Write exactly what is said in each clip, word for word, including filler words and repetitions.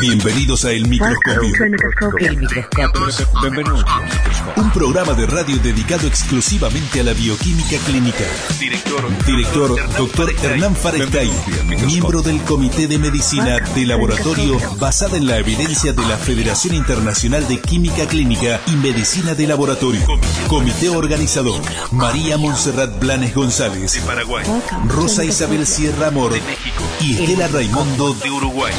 Bienvenidos a El Microscopio. El microscopio. Bienvenidos. Un programa de radio dedicado exclusivamente a la bioquímica clínica. Director, Director, doctor Hernán Farestay, miembro del Comité de Medicina de Laboratorio basada en la evidencia de la Federación Internacional de Química Clínica y Medicina de Laboratorio. Comité organizador, María Montserrat Blanes González, de Paraguay, Rosa Isabel Sierra Amor de México y Estela Raimundo de Uruguay.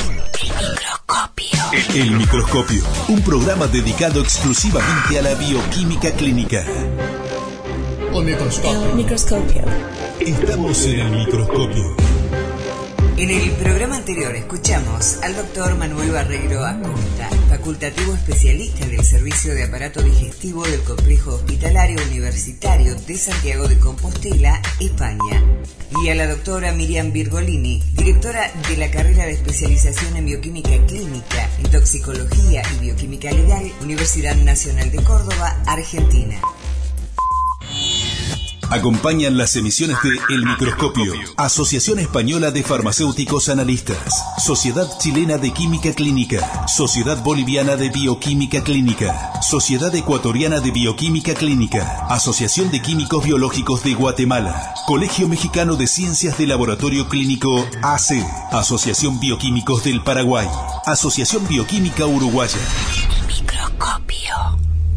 El Microscopio, un programa dedicado exclusivamente a la bioquímica clínica. El microscopio. El microscopio. Estamos en el Microscopio. En el programa anterior escuchamos al doctor Manuel Barreiro Acosta, facultativo especialista del Servicio de Aparato Digestivo del Complejo Hospitalario Universitario de Santiago de Compostela, España, y a la doctora Miriam Virgolini, directora de la carrera de especialización en Bioquímica Clínica, en Toxicología y Bioquímica Legal, Universidad Nacional de Córdoba, Argentina. Acompañan las emisiones de El Microscopio, Asociación Española de Farmacéuticos Analistas, Sociedad Chilena de Química Clínica, Sociedad Boliviana de Bioquímica Clínica, Sociedad Ecuatoriana de Bioquímica Clínica, Asociación de Químicos Biológicos de Guatemala, Colegio Mexicano de Ciencias de Laboratorio Clínico A C, Asociación Bioquímicos del Paraguay, Asociación Bioquímica Uruguaya. Microscopio.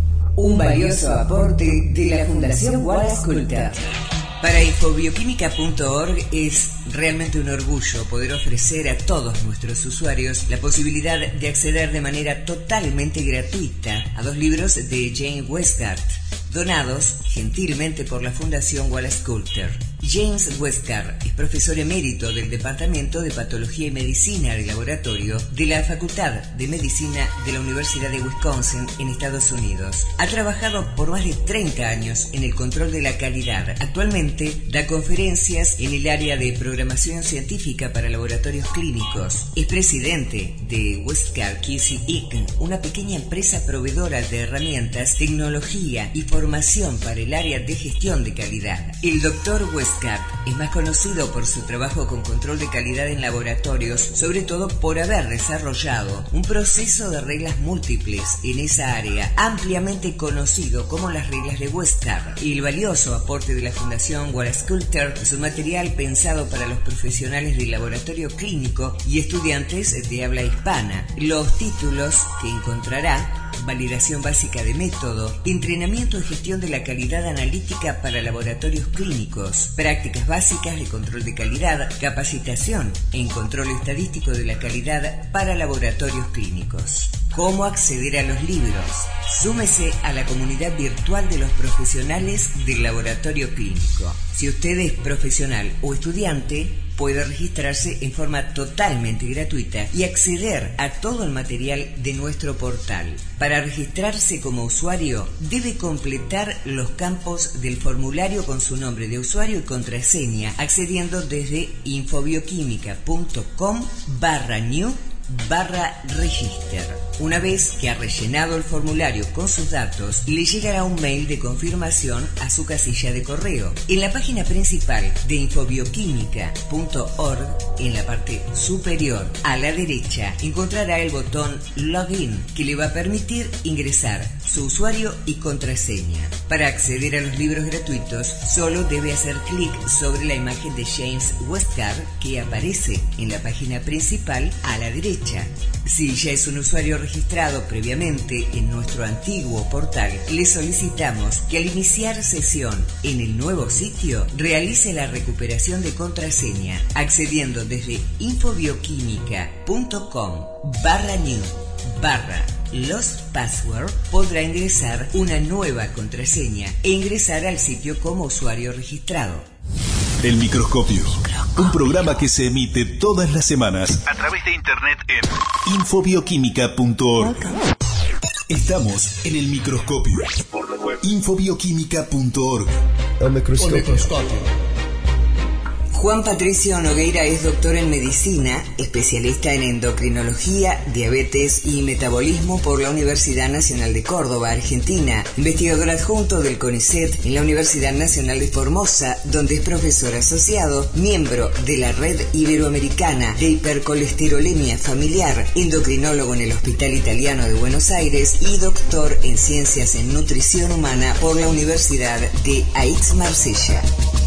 Un valioso aporte de la Fundación Wallace Coulter. Para infobioquímica punto org es realmente un orgullo poder ofrecer a todos nuestros usuarios la posibilidad de acceder de manera totalmente gratuita a dos libros de James Westcott, donados gentilmente por la Fundación Wallace Coulter. James Westcott es profesor emérito del Departamento de Patología y Medicina de Laboratorio de la Facultad de Medicina de la Universidad de Wisconsin en Estados Unidos. Ha trabajado por más de treinta años en el control de la calidad. Actualmente da conferencias en el área de programación científica para laboratorios clínicos. Es presidente de Westcott Q C Incorporated, una pequeña empresa proveedora de herramientas, tecnología y formación para el área de gestión de calidad. El doctor Westcott es más conocido por su trabajo con control de calidad en laboratorios, sobre todo por haber desarrollado un proceso de reglas múltiples en esa área, ampliamente conocido como las reglas de Westcott. El valioso aporte de la Fundación Wallace Coulter es un material pensado para los profesionales del laboratorio clínico y estudiantes de habla hispana. Los títulos que encontrará: validación básica de método, entrenamiento en gestión de la calidad analítica para laboratorios clínicos, prácticas básicas de control de calidad, capacitación en control estadístico de la calidad para laboratorios clínicos. ¿Cómo acceder a los libros? Súmese a la comunidad virtual de los profesionales del laboratorio clínico. Si usted es profesional o estudiante, puede registrarse en forma totalmente gratuita y acceder a todo el material de nuestro portal. Para registrarse como usuario, debe completar los campos del formulario con su nombre de usuario y contraseña, accediendo desde infobioquímica punto com barra new barra register. Una vez que ha rellenado el formulario con sus datos, le llegará un mail de confirmación a su casilla de correo. En la página principal de infobioquímica punto org, en la parte superior a la derecha, encontrará el botón Login, que le va a permitir ingresar su usuario y contraseña. Para acceder a los libros gratuitos, solo debe hacer clic sobre la imagen de James Westcott que aparece en la página principal a la derecha. Si ya es un usuario registrado previamente en nuestro antiguo portal, le solicitamos que al iniciar sesión en el nuevo sitio realice la recuperación de contraseña accediendo desde infobioquímica punto com barra new barra lost password. Podrá ingresar una nueva contraseña e ingresar al sitio como usuario registrado. El Microscopio, un programa que se emite todas las semanas a través de internet en infobioquímica punto org. Estamos en El Microscopio. por la web infobioquímica punto org. El microscopio. Juan Patricio Nogueira es doctor en medicina, especialista en endocrinología, diabetes y metabolismo por la Universidad Nacional de Córdoba, Argentina, investigador adjunto del CONICET en la Universidad Nacional de Formosa, donde es profesor asociado, miembro de la Red Iberoamericana de Hipercolesterolemia Familiar, endocrinólogo en el Hospital Italiano de Buenos Aires y doctor en Ciencias en Nutrición Humana por la Universidad de Aix-Marsella.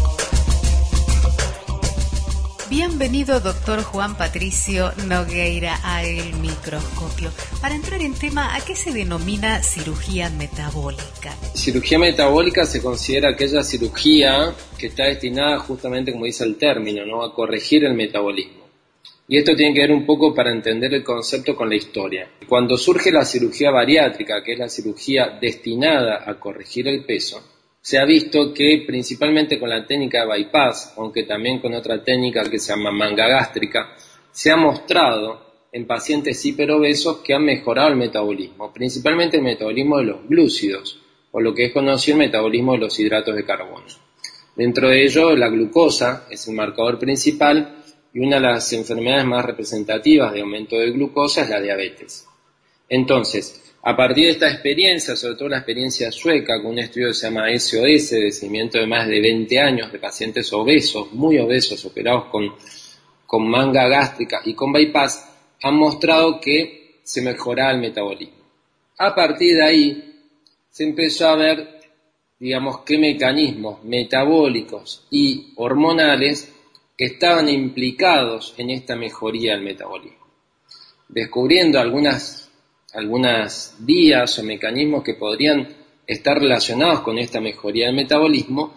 Bienvenido, doctor Juan Patricio Nogueira, a El Microscopio. Para entrar en tema, ¿a qué se denomina cirugía metabólica? Cirugía metabólica se considera aquella cirugía que está destinada justamente, como dice el término, ¿no?, a corregir el metabolismo. Y esto tiene que ver un poco para entender el concepto con la historia. Cuando surge la cirugía bariátrica, que es la cirugía destinada a corregir el peso, se ha visto que principalmente con la técnica de bypass, aunque también con otra técnica que se llama manga gástrica, se ha mostrado en pacientes hiperobesos que han mejorado el metabolismo, principalmente el metabolismo de los glúcidos, o lo que es conocido el metabolismo de los hidratos de carbono. Dentro de ello, la glucosa es el marcador principal y una de las enfermedades más representativas de aumento de glucosa es la diabetes. Entonces, a partir de esta experiencia, sobre todo la experiencia sueca, con un estudio que se llama S O S, de seguimiento de más de veinte años de pacientes obesos, muy obesos, operados con, con manga gástrica y con bypass, han mostrado que se mejoraba el metabolismo. A partir de ahí, se empezó a ver, digamos, qué mecanismos metabólicos y hormonales estaban implicados en esta mejoría del metabolismo, descubriendo algunas algunas vías o mecanismos que podrían estar relacionados con esta mejoría del metabolismo.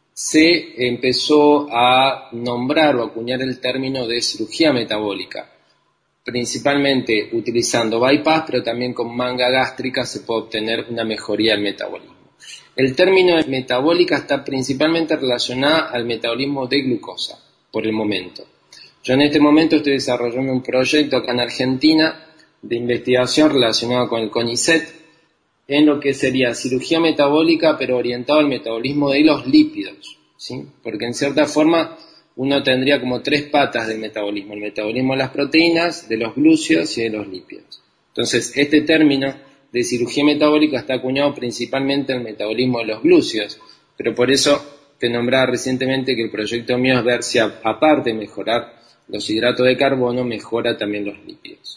Se empezó a nombrar o acuñar el término de cirugía metabólica, principalmente utilizando bypass, pero también con manga gástrica se puede obtener una mejoría del metabolismo. El término de metabólica está principalmente relacionado al metabolismo de glucosa, por el momento. Yo en este momento estoy desarrollando un proyecto acá en Argentina de investigación relacionado con el CONICET en lo que sería cirugía metabólica, pero orientado al metabolismo de los lípidos, ¿sí? Porque en cierta forma uno tendría como tres patas del metabolismo: el metabolismo de las proteínas, de los glúcidos y de los lípidos. Entonces, este término de cirugía metabólica está acuñado principalmente en el metabolismo de los glúcidos, pero por eso te nombraba recientemente que el proyecto mío es ver si, aparte de mejorar los hidratos de carbono, mejora también los lípidos.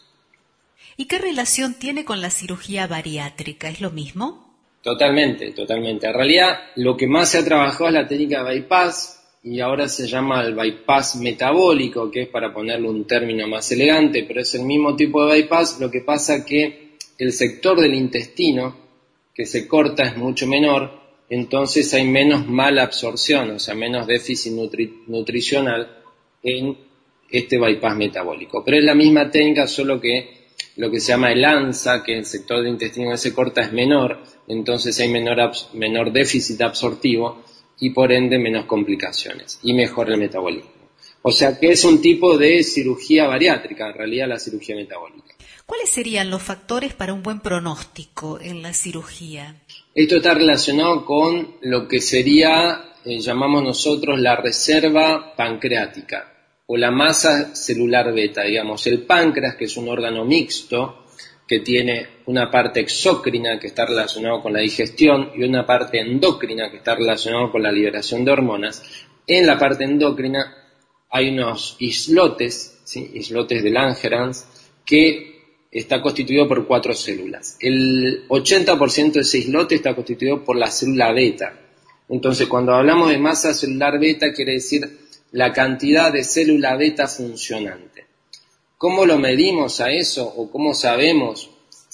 ¿Y qué relación tiene con la cirugía bariátrica? ¿Es lo mismo? Totalmente, totalmente. En realidad, lo que más se ha trabajado es la técnica de bypass, y ahora se llama el bypass metabólico, que es para ponerle un término más elegante, pero es el mismo tipo de bypass. Lo que pasa que el sector del intestino que se corta es mucho menor, entonces hay menos mala absorción, o sea, menos déficit nutri- nutricional en este bypass metabólico. Pero es la misma técnica, solo que lo que se llama el ANSA, que el sector del intestino que se corta es menor, entonces hay menor, abs- menor déficit absortivo y por ende menos complicaciones y mejora el metabolismo. O sea que es un tipo de cirugía bariátrica, en realidad la cirugía metabólica. ¿Cuáles serían los factores para un buen pronóstico en la cirugía? Esto está relacionado con lo que sería, eh, llamamos nosotros, la reserva pancreática o la masa celular beta, digamos. El páncreas, que es un órgano mixto, que tiene una parte exócrina que está relacionado con la digestión y una parte endócrina que está relacionado con la liberación de hormonas. En la parte endócrina hay unos islotes, ¿sí?, islotes de Langerhans, que está constituido por cuatro células. El ochenta por ciento de ese islote está constituido por la célula beta. Entonces, cuando hablamos de masa celular beta, quiere decir la cantidad de célula beta funcionante. ¿Cómo lo medimos a eso o cómo sabemos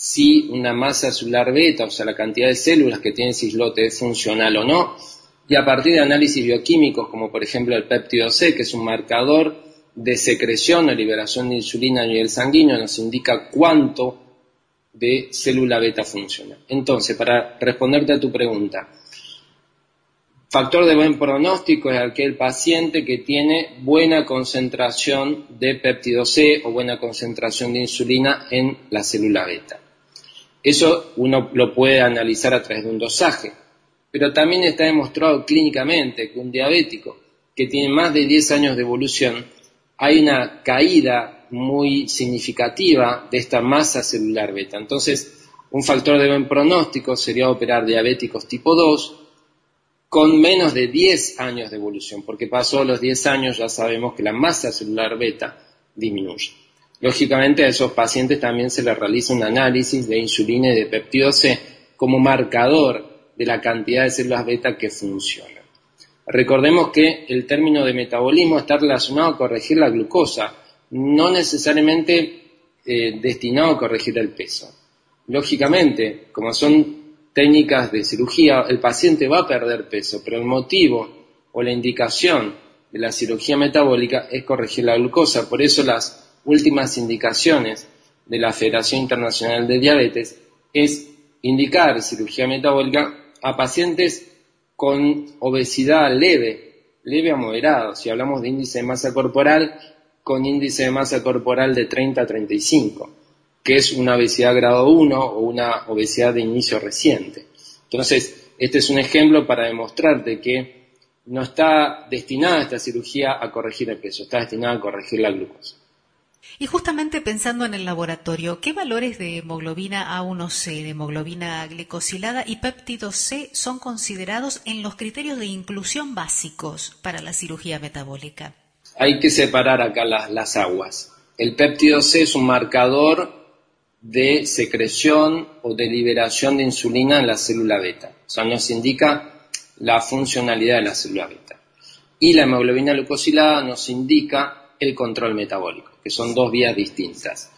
si una masa celular beta, o sea, la cantidad de células que tiene ese islote, es funcional o no? Y a partir de análisis bioquímicos, como por ejemplo el péptido C, que es un marcador de secreción o liberación de insulina a nivel sanguíneo, nos indica cuánto de célula beta funciona. Entonces, para responderte a tu pregunta, factor de buen pronóstico es aquel paciente que tiene buena concentración de péptido C o buena concentración de insulina en la célula beta. Eso uno lo puede analizar a través de un dosaje, pero también está demostrado clínicamente que un diabético que tienen más de diez años de evolución, hay una caída muy significativa de esta masa celular beta. Entonces, un factor de buen pronóstico sería operar diabéticos tipo dos con menos de diez años de evolución, porque pasó los diez años ya sabemos que la masa celular beta disminuye. Lógicamente a esos pacientes también se les realiza un análisis de insulina y de péptido C como marcador de la cantidad de células beta que funcionan. Recordemos que el término de metabolismo está relacionado a corregir la glucosa, no necesariamente eh, destinado a corregir el peso. Lógicamente, como son técnicas de cirugía, el paciente va a perder peso, pero el motivo o la indicación de la cirugía metabólica es corregir la glucosa. Por eso las últimas indicaciones de la Federación Internacional de Diabetes es indicar cirugía metabólica a pacientes con obesidad leve, leve a moderado. Si hablamos de índice de masa corporal, con índice de masa corporal de treinta a treinta y cinco, que es una obesidad grado uno o una obesidad de inicio reciente. Entonces, este es un ejemplo para demostrarte que no está destinada esta cirugía a corregir el peso, está destinada a corregir la glucosa. Y justamente pensando en el laboratorio, ¿qué valores de hemoglobina A uno C, de hemoglobina glicosilada y péptido C son considerados en los criterios de inclusión básicos para la cirugía metabólica? Hay que separar acá las, las aguas. El péptido C es un marcador de secreción o de liberación de insulina en la célula beta. O sea, nos indica la funcionalidad de la célula beta. Y la hemoglobina glucosilada nos indica el control metabólico, que son dos vías distintas.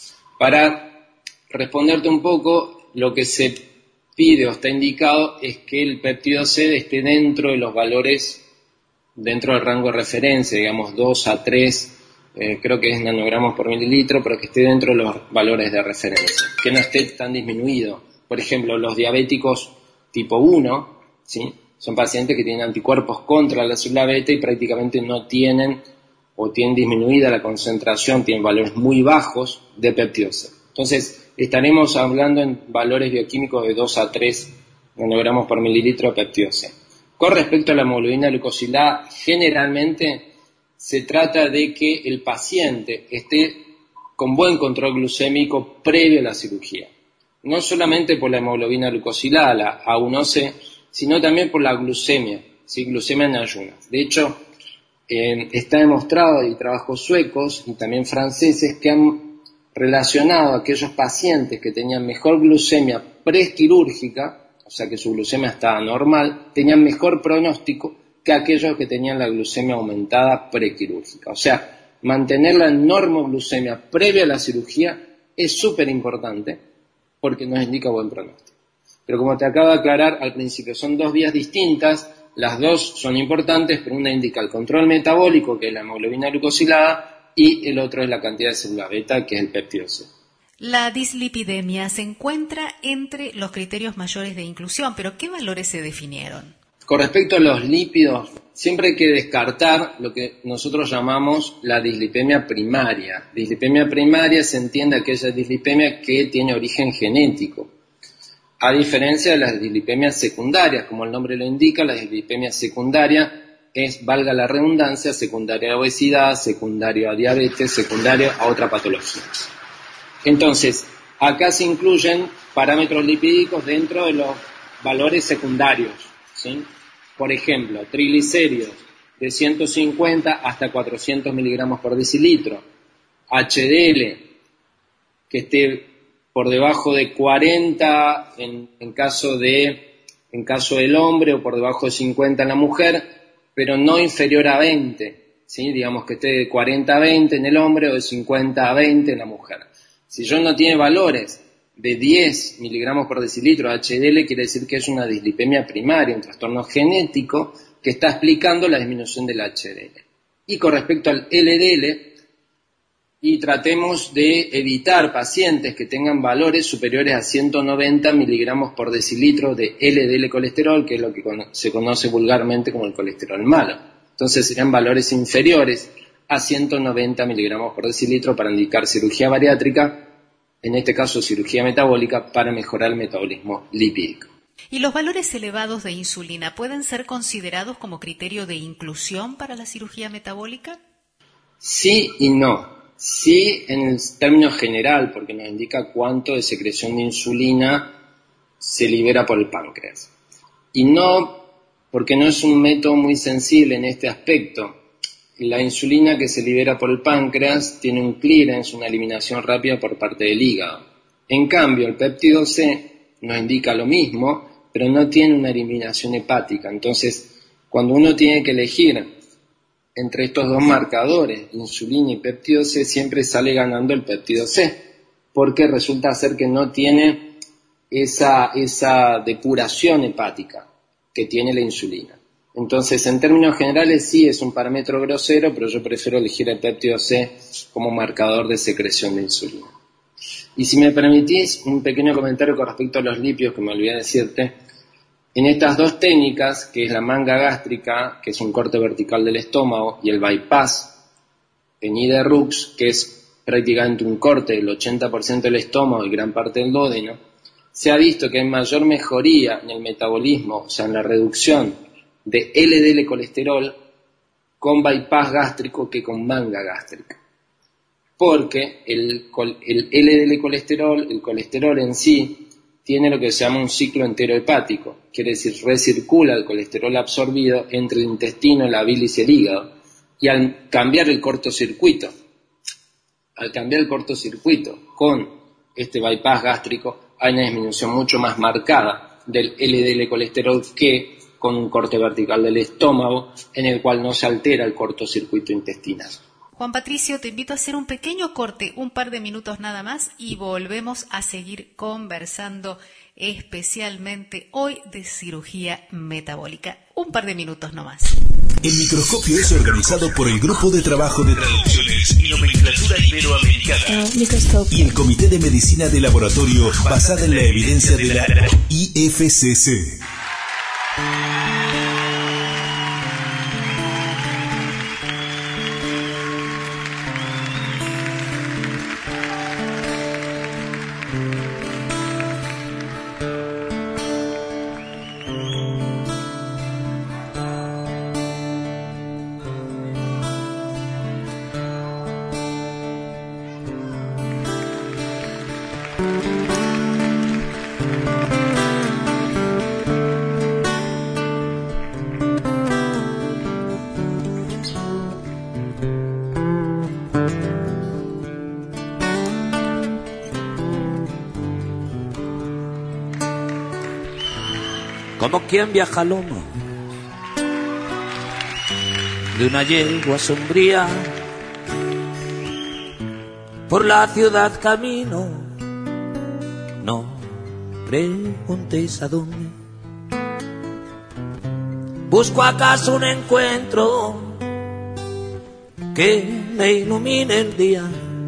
Para responderte un poco, lo que se pide o está indicado es que el péptido C esté dentro de los valores, dentro del rango de referencia, digamos dos a tres, eh, creo que es nanogramos por mililitro, pero que esté dentro de los valores de referencia, que no esté tan disminuido. Por ejemplo, los diabéticos tipo uno, ¿sí?, son pacientes que tienen anticuerpos contra la célula beta y prácticamente no tienen o tienen disminuida la concentración, tienen valores muy bajos de péptido C. Entonces, estaremos hablando en valores bioquímicos de dos a tres nanogramos por mililitro de péptido C. Con respecto a la hemoglobina glucosilada, generalmente se trata de que el paciente esté con buen control glucémico previo a la cirugía. No solamente por la hemoglobina glucosilada, la A uno C, sino también por la glucemia, ¿sí?, glucemia en ayunas. De hecho, Eh, está demostrado, hay trabajos suecos y también franceses que han relacionado a aquellos pacientes que tenían mejor glucemia prequirúrgica, o sea que su glucemia estaba normal, tenían mejor pronóstico que aquellos que tenían la glucemia aumentada prequirúrgica. O sea, mantener la normoglucemia previa a la cirugía es súper importante porque nos indica buen pronóstico. Pero como te acabo de aclarar al principio, son dos vías distintas. Las dos son importantes, pero una indica el control metabólico, que es la hemoglobina glucosilada, y el otro es la cantidad de célula beta, que es el péptido C. La dislipidemia se encuentra entre los criterios mayores de inclusión, pero ¿qué valores se definieron? Con respecto a los lípidos, siempre hay que descartar lo que nosotros llamamos la dislipemia primaria. Dislipemia primaria se entiende aquella dislipemia que tiene origen genético, a diferencia de las dislipemias secundarias. Como el nombre lo indica, la dislipemia secundaria es, valga la redundancia, secundaria a obesidad, secundario a diabetes, secundario a otra patología. Entonces, acá se incluyen parámetros lipídicos dentro de los valores secundarios, ¿sí? Por ejemplo, triglicéridos de ciento cincuenta hasta cuatrocientos miligramos por decilitro, H D L que esté por debajo de cuarenta en, en, caso de, en caso del hombre o por debajo de cincuenta en la mujer, pero no inferior a veinte, ¿sí? Digamos que esté de cuarenta a veinte en el hombre o de cincuenta a veinte en la mujer. Si yo no tiene valores de diez miligramos por decilitro H D L, quiere decir que es una dislipemia primaria, un trastorno genético que está explicando la disminución del H D L. Y con respecto al L D L, y tratemos de evitar pacientes que tengan valores superiores a ciento noventa miligramos por decilitro de L D L colesterol, que es lo que se conoce vulgarmente como el colesterol malo. Entonces serían valores inferiores a ciento noventa miligramos por decilitro para indicar cirugía bariátrica, en este caso cirugía metabólica, para mejorar el metabolismo lipídico. ¿Y los valores elevados de insulina pueden ser considerados como criterio de inclusión para la cirugía metabólica? Sí y no. Sí en el término general, porque nos indica cuánto de secreción de insulina se libera por el páncreas. Y no, porque no es un método muy sensible en este aspecto. La insulina que se libera por el páncreas tiene un clearance, una eliminación rápida por parte del hígado. En cambio, el péptido C nos indica lo mismo, pero no tiene una eliminación hepática. Entonces, cuando uno tiene que elegir entre estos dos marcadores, insulina y péptido C, siempre sale ganando el péptido C, porque resulta ser que no tiene esa, esa depuración hepática que tiene la insulina. Entonces, en términos generales, sí es un parámetro grosero, pero yo prefiero elegir el péptido C como marcador de secreción de insulina. Y si me permitís, un pequeño comentario con respecto a los lípidos que me olvidé decirte. En estas dos técnicas, que es la manga gástrica, que es un corte vertical del estómago, y el bypass en I D RUX, que es prácticamente un corte del ochenta por ciento del estómago y gran parte del duodeno, se ha visto que hay mayor mejoría en el metabolismo, o sea, en la reducción de L D L colesterol con bypass gástrico que con manga gástrica. Porque el, el L D L colesterol, el colesterol en sí, tiene lo que se llama un ciclo entero hepático, quiere decir recircula el colesterol absorbido entre el intestino, la bilis y el hígado, y al cambiar el cortocircuito, al cambiar el cortocircuito con este bypass gástrico, hay una disminución mucho más marcada del L D L colesterol que con un corte vertical del estómago, en el cual no se altera el cortocircuito intestinal. Juan Patricio, te invito a hacer un pequeño corte, un par de minutos nada más, y volvemos a seguir conversando especialmente hoy de cirugía metabólica. Un par de minutos nomás. El microscopio es organizado por el Grupo de Trabajo de Traducciones y Nomenclatura Iberoamericana y el Comité de Medicina de Laboratorio basada en la evidencia de la I F C C. Como quien viaja al lomo de una yegua sombría, por la ciudad camino, no preguntéis a dónde. Busco acaso un encuentro que me ilumine el día,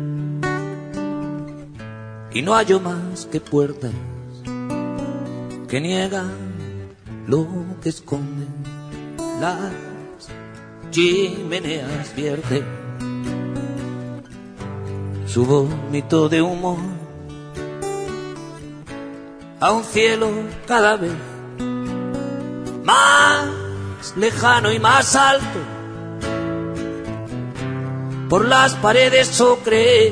y no hallo más que puertas que niegan lo que esconden las chimeneas. Vierte su vómito de humo a un cielo cada vez más lejano y más alto. Por las paredes ocres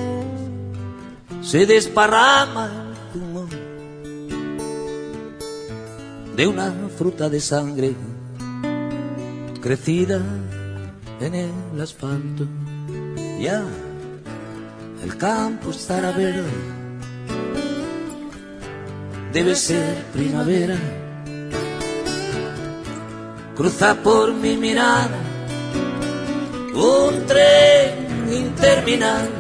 se desparrama el humo de una fruta de sangre crecida en el asfalto. Ya el campo estará verde, debe ser primavera. Cruza por mi mirada un tren interminable,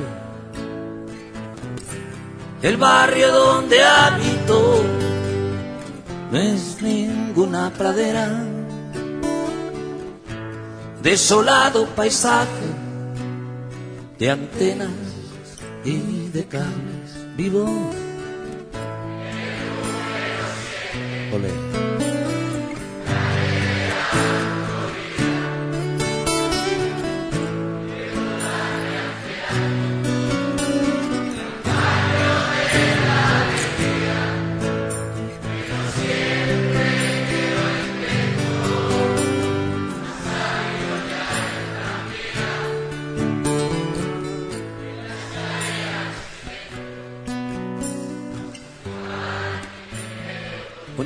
el barrio donde habito no es ninguna pradera, desolado paisaje de antenas y de cables. Vivo Olé.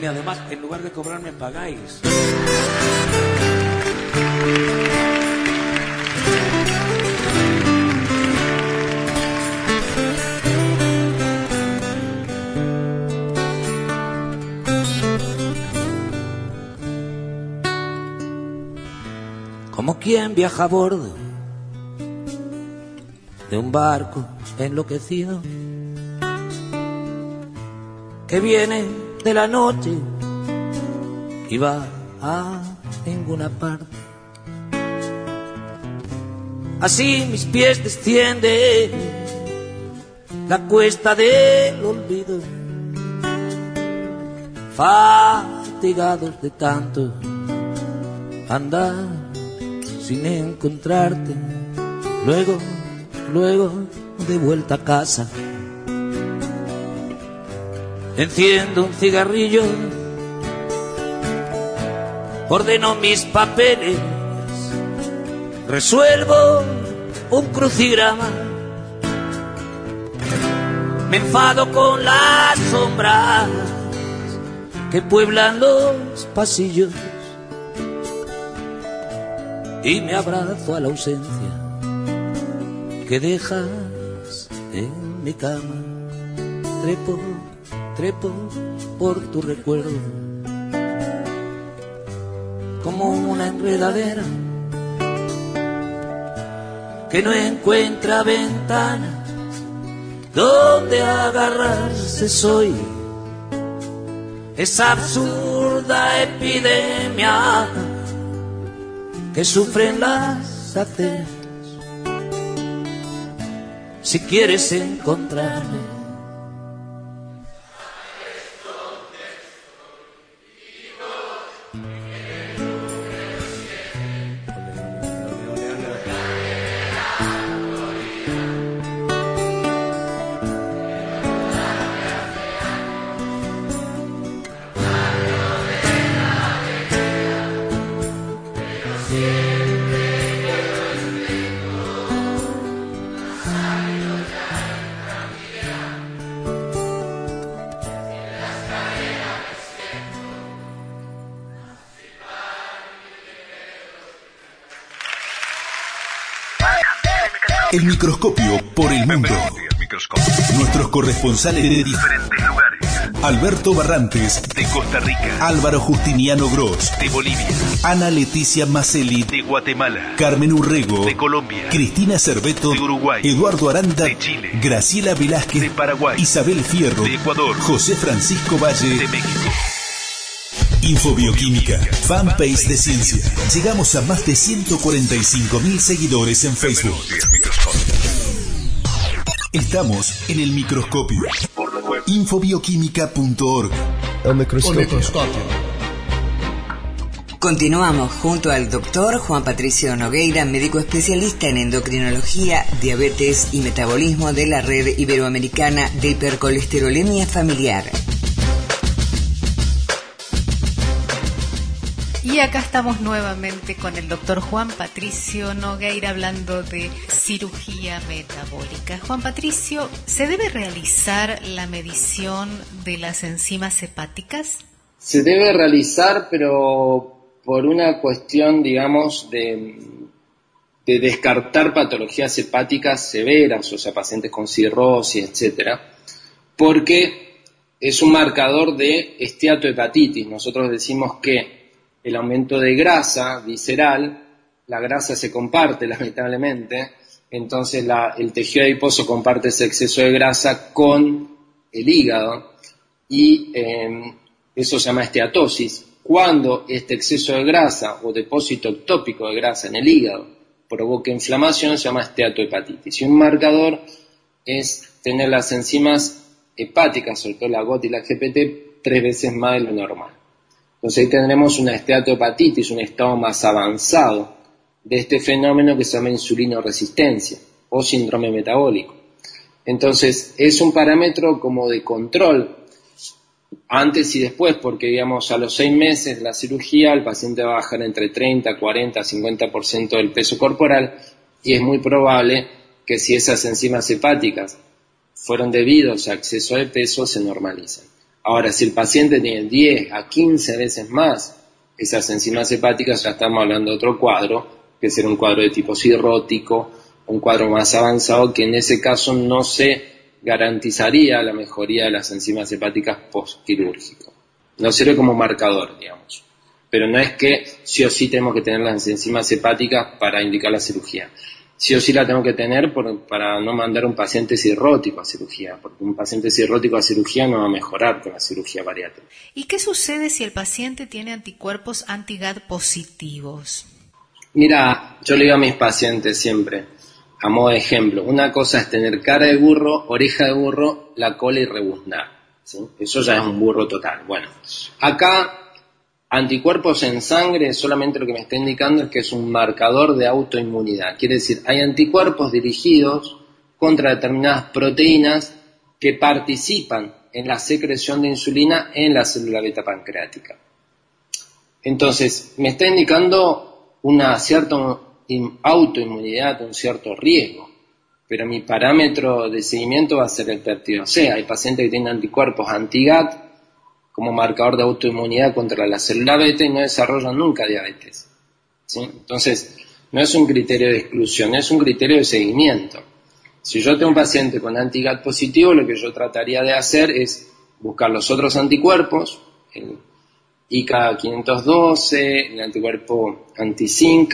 Dile además, en lugar de cobrarme, pagáis. Como quien viaja a bordo de un barco enloquecido que viene de la noche y va a ninguna parte. Así mis pies descienden la cuesta del olvido, fatigados de tanto andar sin encontrarte. Luego, luego de vuelta a casa, enciendo un cigarrillo, ordeno mis papeles, resuelvo un crucigrama, me enfado con las sombras que pueblan los pasillos y me abrazo a la ausencia que dejas en mi cama. Trepo, trepo por tu recuerdo como una enredadera que no encuentra ventanas donde agarrarse. Soy esa absurda epidemia que sufren las aceras. Si quieres encontrarme, El microscopio por el mundo. Nuestros corresponsales de diferentes lugares. Alberto Barrantes, de Costa Rica. Álvaro Justiniano Gross, de Bolivia. Ana Leticia Maceli, de Guatemala. Carmen Urrego, de Colombia. Cristina Cerveto, de Uruguay. Eduardo Aranda, de Chile. Graciela Velázquez, de Paraguay. Isabel Fierro, de Ecuador. José Francisco Valle, de México. Infobioquímica, fanpage de ciencia. Llegamos a más de ciento cuarenta y cinco mil seguidores en Facebook. Estamos en el microscopio. Infobioquímica punto org. El microscopio. Continuamos junto al doctor Juan Patricio Nogueira, médico especialista en endocrinología, diabetes y metabolismo de la Red Iberoamericana de Hipercolesterolemia Familiar. Y acá estamos nuevamente con el doctor Juan Patricio Nogueira hablando de cirugía metabólica. Juan Patricio, ¿se debe realizar la medición de las enzimas hepáticas? Se debe realizar, pero por una cuestión, digamos, de, de descartar patologías hepáticas severas, o sea, pacientes con cirrosis, etcétera, porque es un marcador de esteatohepatitis. Nosotros decimos que el aumento de grasa visceral, la grasa se comparte lamentablemente, entonces la, el tejido adiposo comparte ese exceso de grasa con el hígado y eh, eso se llama esteatosis. Cuando este exceso de grasa o depósito ectópico de grasa en el hígado provoca inflamación, se llama esteatohepatitis. Y un marcador es tener las enzimas hepáticas, sobre todo la G O T y la G P T, tres veces más de lo normal. Entonces ahí tendremos una esteatohepatitis, un estado más avanzado de este fenómeno que se llama insulinoresistencia o síndrome metabólico. Entonces es un parámetro como de control antes y después, porque digamos a los seis meses de la cirugía el paciente va a bajar entre treinta, cuarenta, cincuenta por ciento del peso corporal y es muy probable que si esas enzimas hepáticas fueron debidos a exceso de peso se normalicen. Ahora, si el paciente tiene diez a quince veces más esas enzimas hepáticas, ya estamos hablando de otro cuadro, que será un cuadro de tipo cirrótico, un cuadro más avanzado, que en ese caso no se garantizaría la mejoría de las enzimas hepáticas postquirúrgico. Nos sirve como marcador, digamos. Pero no es que sí o sí tenemos que tener las enzimas hepáticas para indicar la cirugía. Sí o sí la tengo que tener por, para no mandar a un paciente cirrótico a cirugía, porque un paciente cirrótico a cirugía no va a mejorar con la cirugía bariátrica. ¿Y qué sucede si el paciente tiene anticuerpos anti-G A T positivos? Mira, yo le digo a mis pacientes siempre, a modo de ejemplo, una cosa es tener cara de burro, oreja de burro, la cola y rebuznar, ¿sí? Eso ya es un burro total. Bueno, acá anticuerpos en sangre solamente lo que me está indicando es que es un marcador de autoinmunidad. Quiere decir, hay anticuerpos dirigidos contra determinadas proteínas que participan en la secreción de insulina en la célula beta pancreática. Entonces, me está indicando una cierta autoinmunidad, un cierto riesgo, pero mi parámetro de seguimiento va a ser el péptido C. Hay pacientes que tienen anticuerpos anti-G A T como marcador de autoinmunidad contra la célula beta y no desarrollan nunca diabetes, ¿sí? Entonces, no es un criterio de exclusión, es un criterio de seguimiento. Si yo tengo un paciente con anti-G A T positivo, lo que yo trataría de hacer es buscar los otros anticuerpos, el I K A quinientos doce, el anticuerpo anti-zinc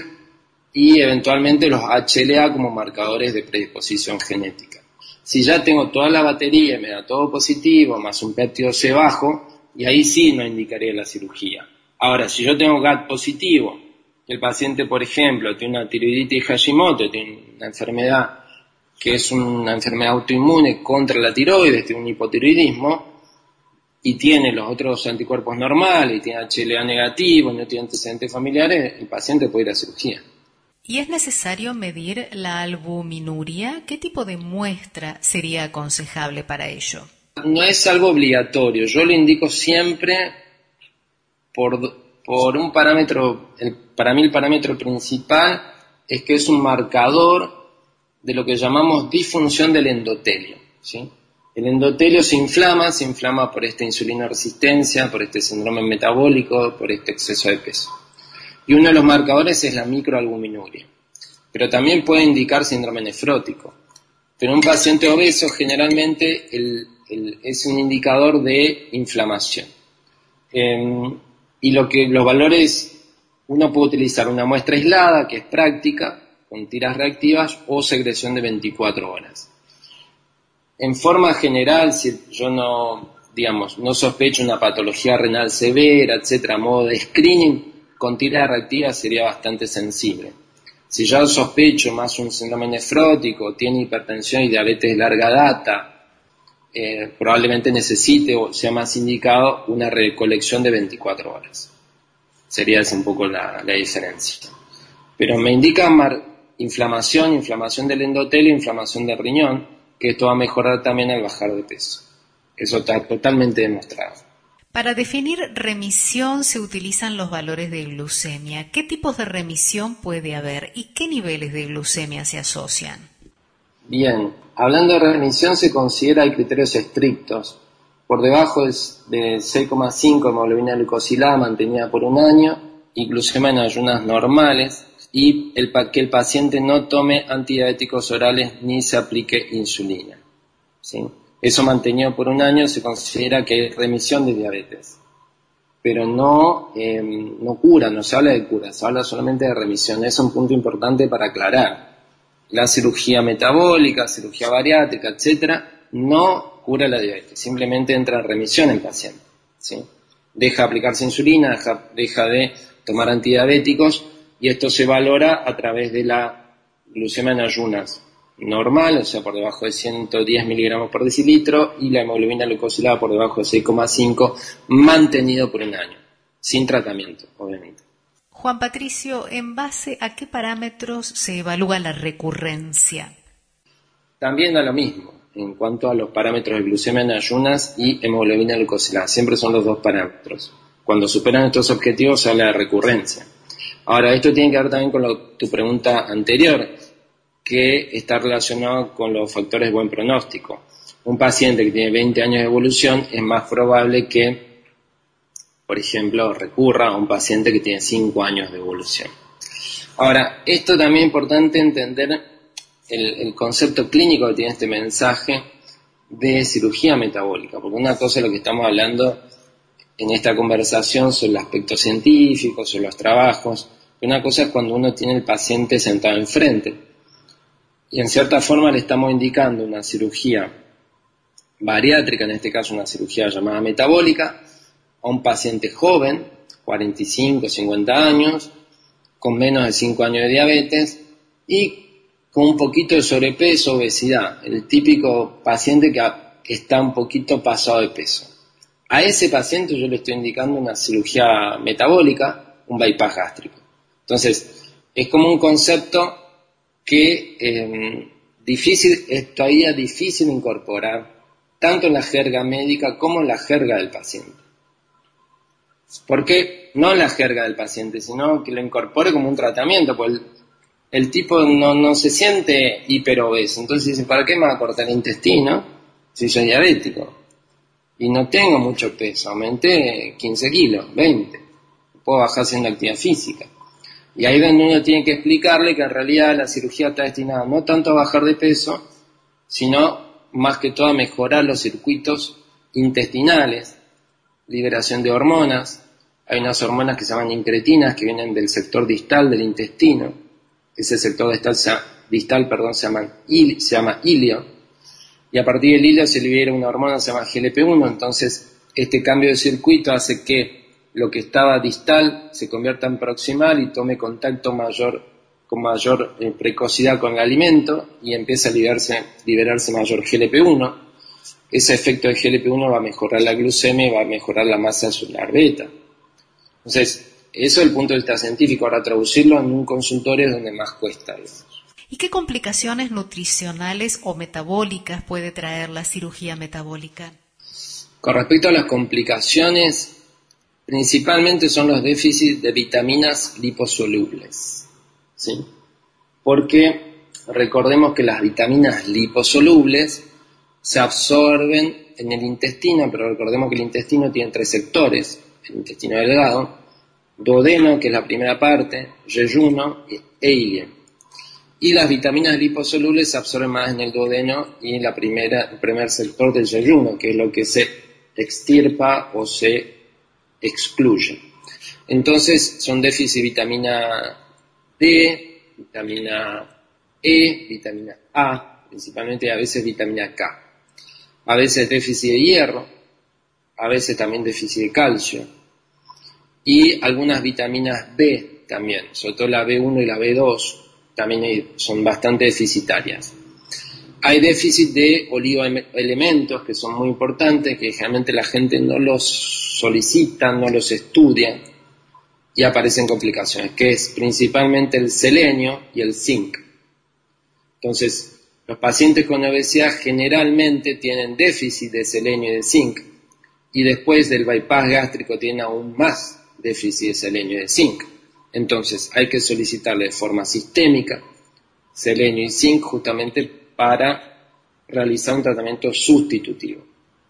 y eventualmente los H L A como marcadores de predisposición genética. Si ya tengo toda la batería y me da todo positivo, más un péptido C bajo, y ahí sí no indicaría la cirugía. Ahora, si yo tengo G A T positivo, el paciente, por ejemplo, tiene una tiroiditis Hashimoto, tiene una enfermedad que es una enfermedad autoinmune contra la tiroides, tiene un hipotiroidismo, y tiene los otros anticuerpos normales, y tiene H L A negativo, no tiene antecedentes familiares, el paciente puede ir a cirugía. ¿Y es necesario medir la albuminuria? ¿Qué tipo de muestra sería aconsejable para ello? No es algo obligatorio, yo lo indico siempre por, por un parámetro, el, para mí el parámetro principal es que es un marcador de lo que llamamos disfunción del endotelio, ¿sí? El endotelio se inflama, se inflama por esta insulinoresistencia, por este síndrome metabólico, por este exceso de peso. Y uno de los marcadores es la microalbuminuria, pero también puede indicar síndrome nefrótico. Pero un paciente obeso generalmente el, el, es un indicador de inflamación. Eh, y lo que los valores, uno puede utilizar una muestra aislada, que es práctica, con tiras reactivas, o secreción de veinticuatro horas. En forma general, si yo no, digamos, no sospecho una patología renal severa, etcétera, a modo de screening, con tiras reactivas sería bastante sensible. Si yo sospecho más un síndrome nefrótico, tiene hipertensión y diabetes de larga data, eh, probablemente necesite o sea más indicado una recolección de veinticuatro horas. Sería esa un poco la, la diferencia. Pero me indica mar, inflamación, inflamación del endotelio, inflamación del riñón, que esto va a mejorar también al bajar de peso. Eso está totalmente demostrado. Para definir remisión se utilizan los valores de glucemia. ¿Qué tipos de remisión puede haber y qué niveles de glucemia se asocian? Bien, hablando de remisión se considera hay criterios estrictos. Por debajo de seis coma cinco hemoglobina glucosilada mantenida por un año y glucemia en ayunas normales y el, que el paciente no tome antidiabéticos orales ni se aplique insulina, ¿sí? Eso mantenido por un año se considera que hay remisión de diabetes, pero no, eh, no cura, no se habla de cura, se habla solamente de remisión. Es un punto importante para aclarar. La cirugía metabólica, cirugía bariátrica, etcétera, no cura la diabetes, simplemente entra en remisión el paciente, ¿sí? Deja de aplicarse insulina, deja, deja de tomar antidiabéticos y esto se valora a través de la glucemia en ayunas normal, o sea, por debajo de ciento diez miligramos por decilitro, y la hemoglobina glucosilada por debajo de seis coma cinco, mantenido por un año, sin tratamiento, obviamente. Juan Patricio, ¿en base a qué parámetros se evalúa la recurrencia? También da lo mismo, en cuanto a los parámetros de glucemia en ayunas y hemoglobina glucosilada, siempre son los dos parámetros. Cuando superan estos objetivos se habla de recurrencia. Ahora, esto tiene que ver también con lo, tu pregunta anterior, que está relacionado con los factores de buen pronóstico. un paciente que tiene veinte años de evolución es más probable que, por ejemplo, recurra a un paciente que tiene cinco años de evolución. Ahora, esto también es importante entender el, el concepto clínico que tiene este mensaje de cirugía metabólica, porque una cosa es lo que estamos hablando en esta conversación sobre el aspecto científico, sobre los trabajos, y una cosa es cuando uno tiene el paciente sentado enfrente, y en cierta forma le estamos indicando una cirugía bariátrica, en este caso una cirugía llamada metabólica, a un paciente joven, cuarenta y cinco, cincuenta años, con menos de cinco años de diabetes y con un poquito de sobrepeso, obesidad, el típico paciente que está un poquito pasado de peso. A ese paciente yo le estoy indicando una cirugía metabólica, un bypass gástrico. Entonces, es como un concepto que eh, difícil, es todavía difícil incorporar, tanto en la jerga médica como en la jerga del paciente. ¿Por qué? No en la jerga del paciente, sino que lo incorpore como un tratamiento, pues el, el tipo no, no se siente hiperobeso, entonces dice, ¿para qué me va a cortar el intestino si soy diabético? Y no tengo mucho peso, aumenté quince kilos, veinte, puedo bajar haciendo actividad física. Y ahí es donde uno tiene que explicarle que en realidad la cirugía está destinada no tanto a bajar de peso, sino más que todo a mejorar los circuitos intestinales, liberación de hormonas. Hay unas hormonas que se llaman incretinas que vienen del sector distal del intestino. Ese sector distal, distal perdón, se, llama, il, se llama ilio. Y a partir del ilio se libera una hormona que se llama G L P uno. Entonces, este cambio de circuito hace que lo que estaba distal se convierta en proximal y tome contacto mayor, con mayor eh, precocidad con el alimento y empieza a liberarse, liberarse mayor G L P uno. Ese efecto de G L P uno va a mejorar la glucemia y va a mejorar la masa celular beta. Entonces, eso es el punto de vista científico. Ahora, traducirlo en un consultorio es donde más cuesta, digamos. ¿Y qué complicaciones nutricionales o metabólicas puede traer la cirugía metabólica? Con respecto a las complicaciones, principalmente son los déficits de vitaminas liposolubles, ¿sí? Porque recordemos que las vitaminas liposolubles se absorben en el intestino, pero recordemos que el intestino tiene tres sectores, el intestino delgado, duodeno, que es la primera parte, yeyuno e ilio. Y las vitaminas liposolubles se absorben más en el duodeno y en la primera, el primer sector del yeyuno, que es lo que se extirpa o se excluye. Entonces son déficit de vitamina D, vitamina E, vitamina A, principalmente a veces vitamina K. A veces déficit de hierro, a veces también déficit de calcio. Y algunas vitaminas B también, sobre todo la B uno y la B dos, también son bastante deficitarias. Hay déficit de oligoelementos que son muy importantes, que generalmente la gente no los solicita, no los estudia y aparecen complicaciones, que es principalmente el selenio y el zinc. Entonces, los pacientes con obesidad generalmente tienen déficit de selenio y de zinc y después del bypass gástrico tienen aún más déficit de selenio y de zinc. Entonces, hay que solicitarle de forma sistémica selenio y zinc justamente para realizar un tratamiento sustitutivo.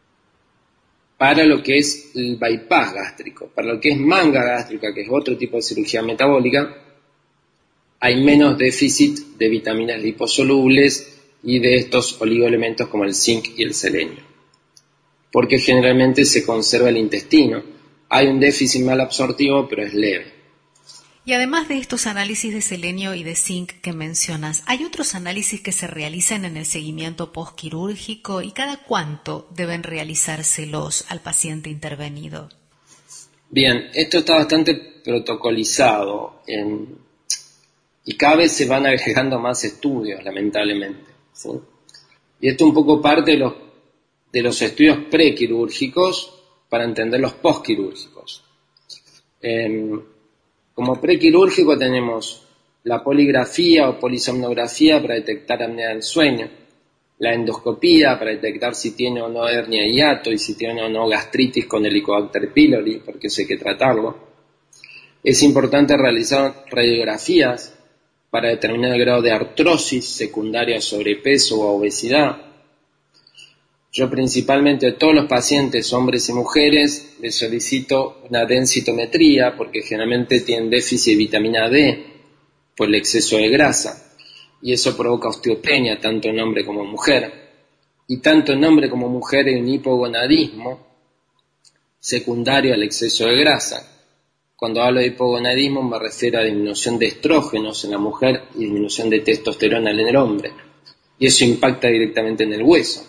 Para lo que es el bypass gástrico, para lo que es manga gástrica, que es otro tipo de cirugía metabólica, hay menos déficit de vitaminas liposolubles y de estos oligoelementos como el zinc y el selenio, porque generalmente se conserva el intestino. Hay un déficit mal absortivo, pero es leve. Y además de estos análisis de selenio y de zinc que mencionas, ¿hay otros análisis que se realizan en el seguimiento postquirúrgico y cada cuánto deben realizárselos al paciente intervenido? Bien, esto está bastante protocolizado en, y cada vez se van agregando más estudios, lamentablemente, ¿sí? Y esto un poco parte de los, de los estudios prequirúrgicos para entender los postquirúrgicos. Eh, Como prequirúrgico tenemos la poligrafía o polisomnografía para detectar apnea del sueño, la endoscopía para detectar si tiene o no hernia de hiato y si tiene o no gastritis con Helicobacter pylori, porque eso hay que tratarlo. Es importante realizar radiografías para determinar el grado de artrosis secundaria a sobrepeso o a obesidad. Yo principalmente a todos los pacientes, hombres y mujeres, les solicito una densitometría porque generalmente tienen déficit de vitamina D por el exceso de grasa y eso provoca osteopenia tanto en hombre como en mujer. Y tanto en hombre como en mujer hay un hipogonadismo secundario al exceso de grasa. Cuando hablo de hipogonadismo me refiero a disminución de estrógenos en la mujer y disminución de testosterona en el hombre. Y eso impacta directamente en el hueso.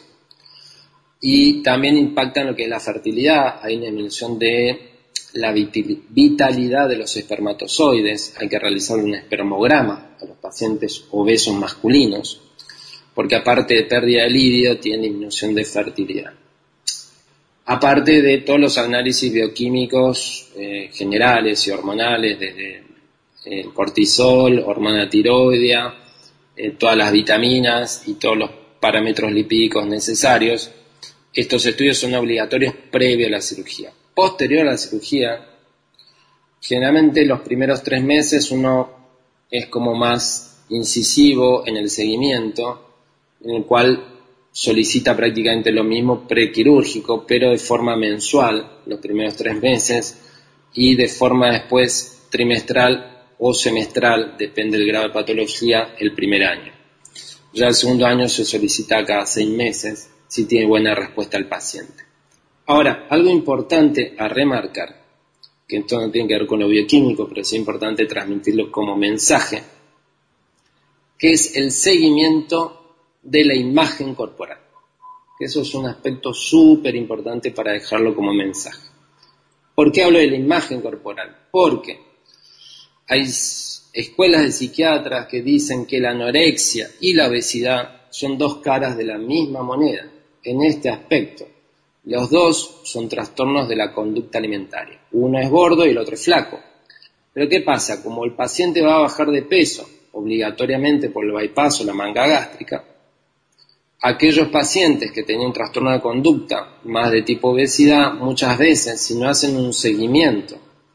Y también impacta en lo que es la fertilidad. Hay una disminución de la vitalidad de los espermatozoides. Hay que realizar un espermograma a los pacientes obesos masculinos, porque aparte de pérdida de líbido, tienen disminución de fertilidad. Aparte de todos los análisis bioquímicos eh, generales y hormonales, desde el cortisol, hormona tiroidea, eh, todas las vitaminas y todos los parámetros lipídicos necesarios. Estos estudios son obligatorios previo a la cirugía. Posterior a la cirugía, generalmente los primeros tres meses uno es como más incisivo en el seguimiento, en el cual solicita prácticamente lo mismo prequirúrgico, pero de forma mensual los primeros tres meses y de forma después trimestral o semestral, depende del grado de patología, el primer año. Ya el segundo año se solicita cada seis meses, si tiene buena respuesta el paciente. Ahora, algo importante a remarcar, que esto no tiene que ver con lo bioquímico, pero es importante transmitirlo como mensaje, que es el seguimiento de la imagen corporal. Que eso es un aspecto súper importante para dejarlo como mensaje. ¿Por qué hablo de la imagen corporal? Porque hay escuelas de psiquiatras que dicen que la anorexia y la obesidad son dos caras de la misma moneda en este aspecto. Los dos son trastornos de la conducta alimentaria. Uno es gordo y el otro es flaco. Pero ¿qué pasa? Como el paciente va a bajar de peso obligatoriamente por el bypass o la manga gástrica, aquellos pacientes que tenían un trastorno de conducta más de tipo obesidad, muchas veces, si no hacen un seguimiento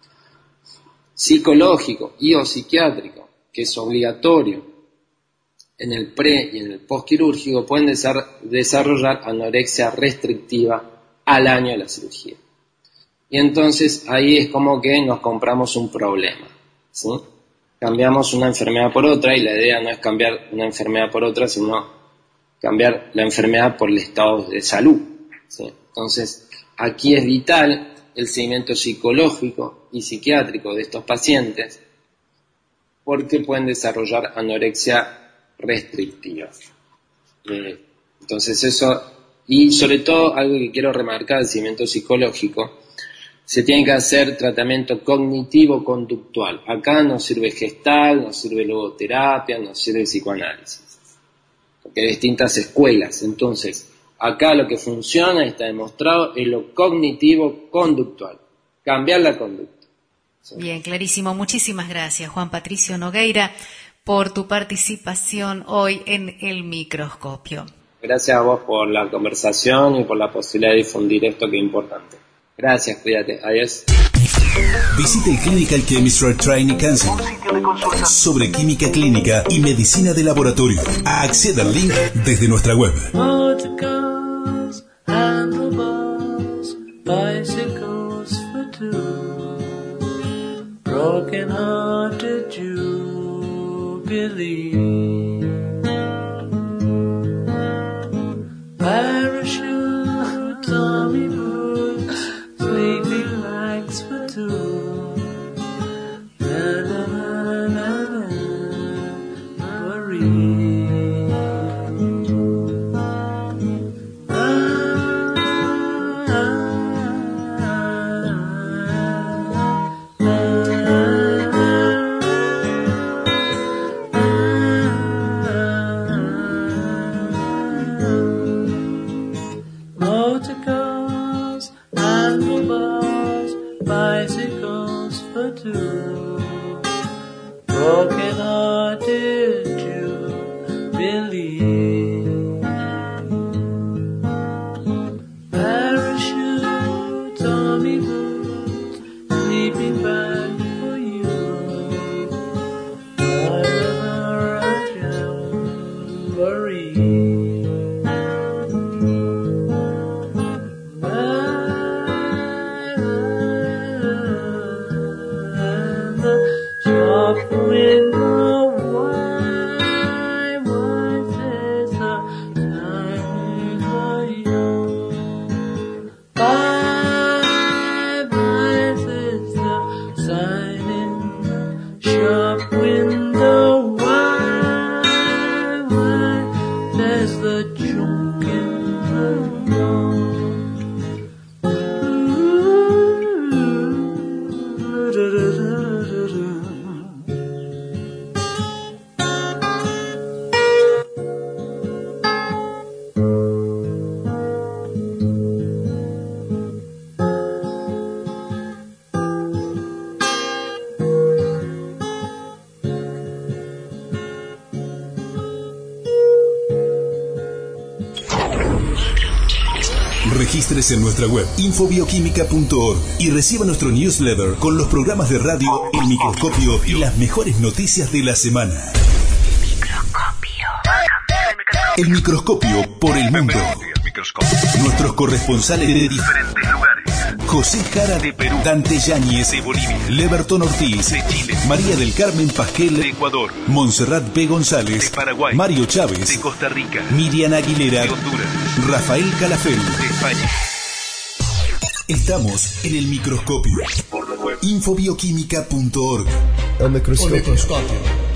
psicológico y o psiquiátrico, que es obligatorio en el pre y en el postquirúrgico, pueden desarrollar anorexia restrictiva al año de la cirugía. Y entonces ahí es como que nos compramos un problema, ¿sí? Cambiamos una enfermedad por otra y la idea no es cambiar una enfermedad por otra, sino cambiar la enfermedad por el estado de salud, ¿sí? Entonces, aquí es vital el seguimiento psicológico y psiquiátrico de estos pacientes porque pueden desarrollar anorexia restrictiva. Eh, entonces eso, y sobre todo algo que quiero remarcar del seguimiento psicológico, se tiene que hacer tratamiento cognitivo-conductual. Acá no sirve gestal, no sirve logoterapia, no sirve psicoanálisis. Porque hay distintas escuelas. Entonces, acá lo que funciona y está demostrado es lo cognitivo-conductual. Cambiar la conducta. ¿Sí? Bien, clarísimo. Muchísimas gracias, Juan Patricio Nogueira, por tu participación hoy en El Microscopio. Gracias a vos por la conversación y por la posibilidad de difundir esto que es importante. Gracias, cuídate. Adiós. Visite el Clinical Chemistry Training Council sobre química clínica y medicina de laboratorio. Acceda al link desde nuestra web. Regístrese en nuestra web infobioquímica punto org y reciba nuestro newsletter con los programas de radio, El Microscopio y las mejores noticias de la semana. El Microscopio por el mundo. Nuestros corresponsales de diferentes lugares: José Jara de Perú, Dante Yáñez de Bolivia, Leverton Ortiz de Chile, María del Carmen Pasquel de Ecuador, Montserrat B. González de Paraguay, Mario Chávez de Costa Rica, Miriam Aguilera de Honduras, Rafael Calafel de España. Estamos en el Microscopio por la web infobioquímica punto org. El Microscopio.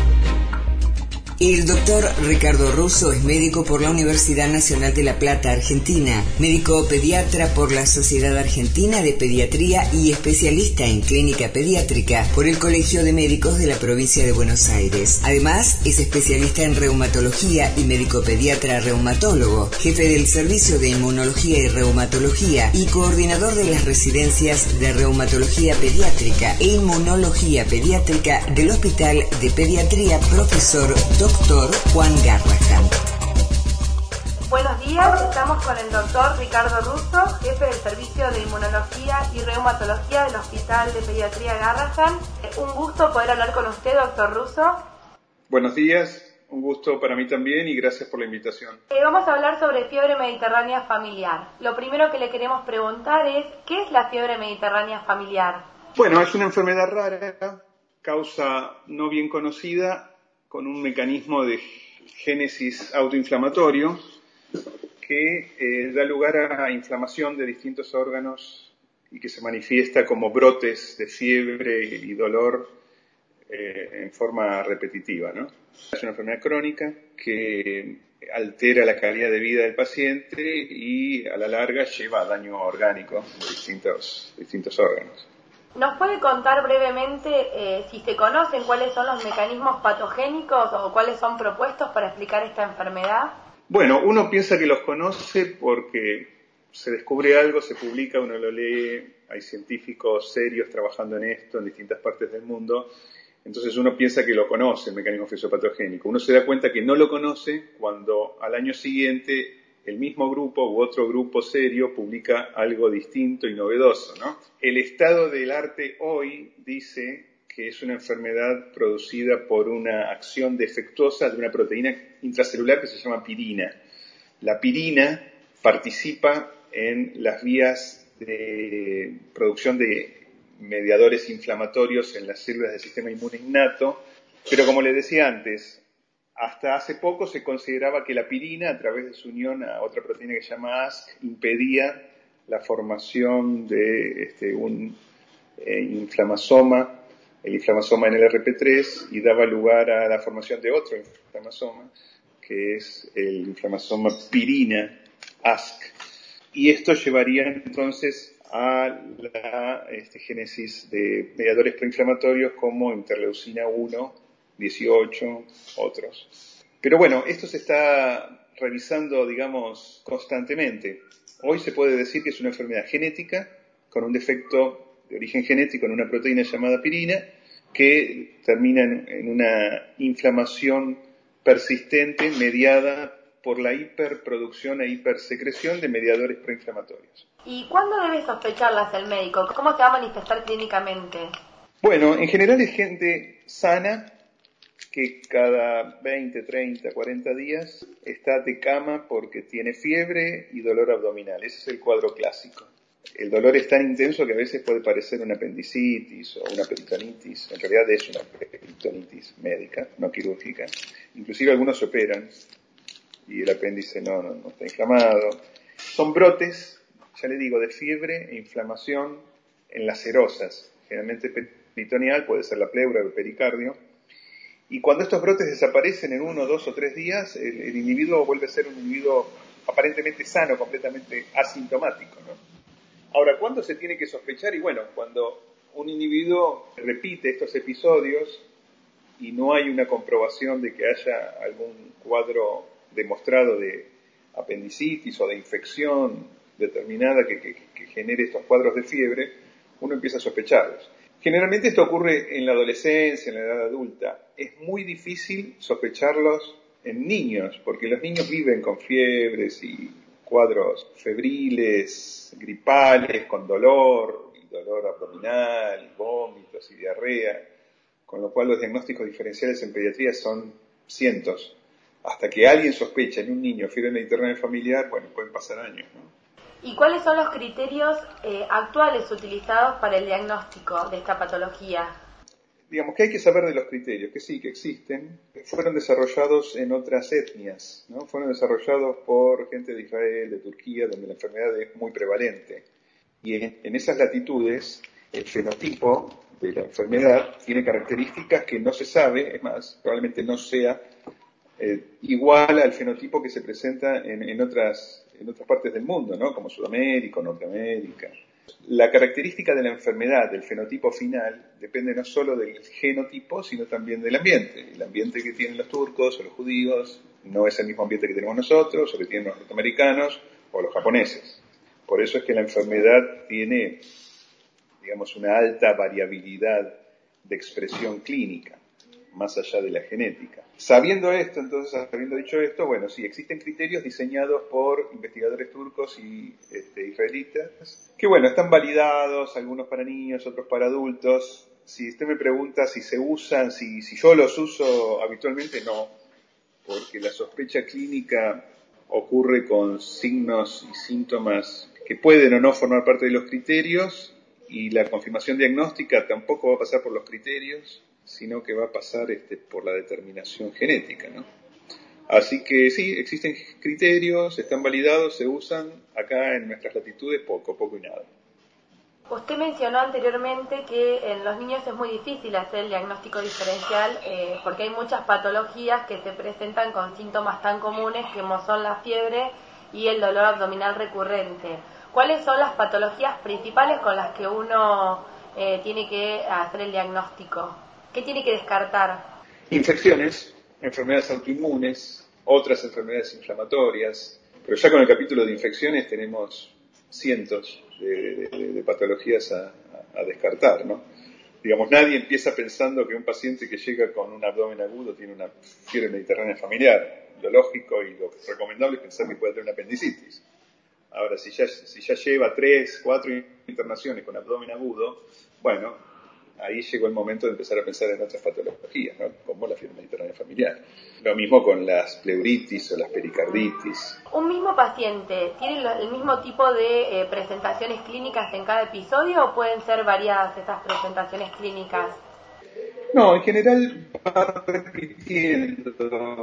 El doctor Ricardo Russo es médico por la Universidad Nacional de La Plata, Argentina, médico pediatra por la Sociedad Argentina de Pediatría y especialista en clínica pediátrica por el Colegio de Médicos de la Provincia de Buenos Aires. Además, es especialista en reumatología y médico pediatra reumatólogo, jefe del Servicio de Inmunología y Reumatología y coordinador de las residencias de reumatología pediátrica e inmunología pediátrica del Hospital de Pediatría Profesor Doctor Juan Garrahan. Buenos días, estamos con el doctor Ricardo Russo, jefe del Servicio de Inmunología y Reumatología del Hospital de Pediatría Garrahan. Un gusto poder hablar con usted, doctor Russo. Buenos días, un gusto para mí también y gracias por la invitación. Eh, vamos a hablar sobre fiebre mediterránea familiar. Lo primero que le queremos preguntar es, ¿qué es la fiebre mediterránea familiar? Bueno, es una enfermedad rara, causa no bien conocida, con un mecanismo de génesis autoinflamatorio que eh, da lugar a inflamación de distintos órganos y que se manifiesta como brotes de fiebre y dolor eh, en forma repetitiva, ¿no? Es una enfermedad crónica que altera la calidad de vida del paciente y a la larga lleva a daño orgánico de distintos, distintos órganos. ¿Nos puede contar brevemente eh, si se conocen cuáles son los mecanismos patogénicos o cuáles son propuestos para explicar esta enfermedad? Bueno, uno piensa que los conoce porque se descubre algo, se publica, uno lo lee, hay científicos serios trabajando en esto en distintas partes del mundo, entonces uno piensa que lo conoce, el mecanismo fisiopatogénico. Uno se da cuenta que no lo conoce cuando al año siguiente el mismo grupo u otro grupo serio publica algo distinto y novedoso, ¿no? El estado del arte hoy dice que es una enfermedad producida por una acción defectuosa de una proteína intracelular que se llama pirina. La pirina participa en las vías de producción de mediadores inflamatorios en las células del sistema inmune innato, pero como les decía antes, hasta hace poco se consideraba que la pirina, a través de su unión a otra proteína que se llama A S C, impedía la formación de este, un eh, inflamasoma, el inflamasoma N L R P tres, y daba lugar a la formación de otro inflamasoma, que es el inflamasoma pirina A S C. Y esto llevaría entonces a la este, génesis de mediadores proinflamatorios como interleucina uno, dieciocho, otros. Pero bueno, esto se está revisando, digamos, constantemente. Hoy se puede decir que es una enfermedad genética con un defecto de origen genético en una proteína llamada pirina que termina en, en una inflamación persistente mediada por la hiperproducción e hipersecreción de mediadores proinflamatorios. ¿Y cuándo debe sospecharlas el médico? ¿Cómo se va a manifestar clínicamente? Bueno, en general es gente sana que cada veinte, treinta, cuarenta días está de cama porque tiene fiebre y dolor abdominal. Ese es el cuadro clásico. El dolor es tan intenso que a veces puede parecer una apendicitis o una peritonitis. En realidad es una peritonitis médica, no quirúrgica. Inclusive algunos se operan y el apéndice no, no, no está inflamado. Son brotes, ya le digo, de fiebre e inflamación en las serosas. Generalmente peritoneal, puede ser la pleura o el pericardio. Y cuando estos brotes desaparecen en uno, dos o tres días, el, el individuo vuelve a ser un individuo aparentemente sano, completamente asintomático, ¿no? Ahora, ¿cuándo se tiene que sospechar? Y bueno, cuando un individuo repite estos episodios y no hay una comprobación de que haya algún cuadro demostrado de apendicitis o de infección determinada que, que, que genere estos cuadros de fiebre, uno empieza a sospecharlos. Generalmente esto ocurre en la adolescencia, en la edad adulta. Es muy difícil sospecharlos en niños, porque los niños viven con fiebres y cuadros febriles, gripales, con dolor, dolor abdominal, vómitos y diarrea, con lo cual los diagnósticos diferenciales en pediatría son cientos. Hasta que alguien sospecha en un niño fiebre mediterránea familiar, bueno, pueden pasar años, ¿no? ¿Y cuáles son los criterios eh, actuales utilizados para el diagnóstico de esta patología? Digamos que hay que saber de los criterios, que sí, que existen. Fueron desarrollados en otras etnias, ¿no? Fueron desarrollados por gente de Israel, de Turquía, donde la enfermedad es muy prevalente. Y en, en esas latitudes, el fenotipo de la enfermedad tiene características que no se sabe, es más, probablemente no sea eh, igual al fenotipo que se presenta en, en, otras, en otras partes del mundo, ¿no? Como Sudamérica, Norteamérica. La característica de la enfermedad, del fenotipo final, depende no solo del genotipo, sino también del ambiente. El ambiente que tienen los turcos o los judíos no es el mismo ambiente que tenemos nosotros, o que tienen los norteamericanos o los japoneses. Por eso es que la enfermedad tiene, digamos, una alta variabilidad de expresión clínica, más allá de la genética. Sabiendo esto, entonces, habiendo dicho esto, bueno, sí, existen criterios diseñados por investigadores turcos y este, israelitas, que bueno, están validados, algunos para niños, otros para adultos. Si usted me pregunta si se usan, si, si yo los uso habitualmente, no, porque la sospecha clínica ocurre con signos y síntomas que pueden o no formar parte de los criterios, y la confirmación diagnóstica tampoco va a pasar por los criterios, sino que va a pasar este, por la determinación genética, ¿no? Así que sí, existen criterios, están validados, se usan. Acá en nuestras latitudes poco, poco y nada. Usted mencionó anteriormente que en los niños es muy difícil hacer el diagnóstico diferencial eh, porque hay muchas patologías que se presentan con síntomas tan comunes como son la fiebre y el dolor abdominal recurrente. ¿Cuáles son las patologías principales con las que uno eh, tiene que hacer el diagnóstico? ¿Qué tiene que descartar? Infecciones, enfermedades autoinmunes, otras enfermedades inflamatorias, pero ya con el capítulo de infecciones tenemos cientos de, de, de patologías a, a, a descartar, ¿no? Digamos, nadie empieza pensando que un paciente que llega con un abdomen agudo tiene una fiebre mediterránea familiar. Lo lógico y lo recomendable es pensar que puede tener una apendicitis. Ahora, si ya, si ya lleva tres, cuatro internaciones con abdomen agudo, bueno, ahí llegó el momento de empezar a pensar en otras patologías, ¿no? Como la fiebre mediterránea familiar. Lo mismo con las pleuritis o las pericarditis. ¿Un mismo paciente tiene el mismo tipo de eh, presentaciones clínicas en cada episodio o pueden ser variadas estas presentaciones clínicas? No, en general va repitiendo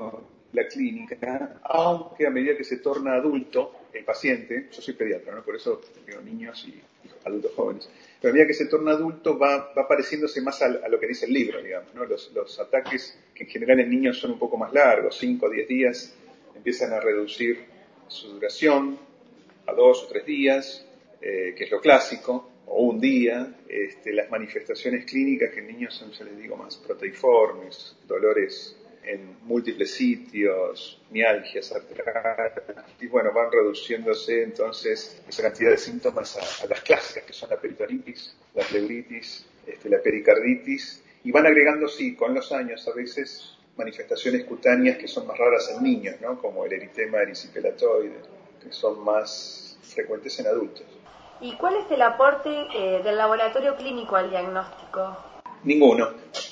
la clínica, aunque a medida que se torna adulto el paciente, yo soy pediatra, ¿no? Por eso tengo niños y adultos jóvenes, pero a medida que se torna adulto va, va pareciéndose más a, a lo que dice el libro, digamos, ¿no? Los, los ataques, que en general en niños son un poco más largos, cinco o diez días, empiezan a reducir su duración a dos o tres días, eh, que es lo clásico, o un día. Este, las manifestaciones clínicas que en niños son, ya les digo, más proteiformes, dolores en múltiples sitios, mialgias, artralgias, y bueno, van reduciéndose entonces esa cantidad de síntomas a, a las clásicas, que son la peritonitis, la pleuritis, este, la pericarditis, y van agregando, sí, con los años a veces manifestaciones cutáneas que son más raras en niños, ¿no? Como el eritema erisipelatoide, que son más frecuentes en adultos. ¿Y cuál es el aporte eh, del laboratorio clínico al diagnóstico? Ninguno,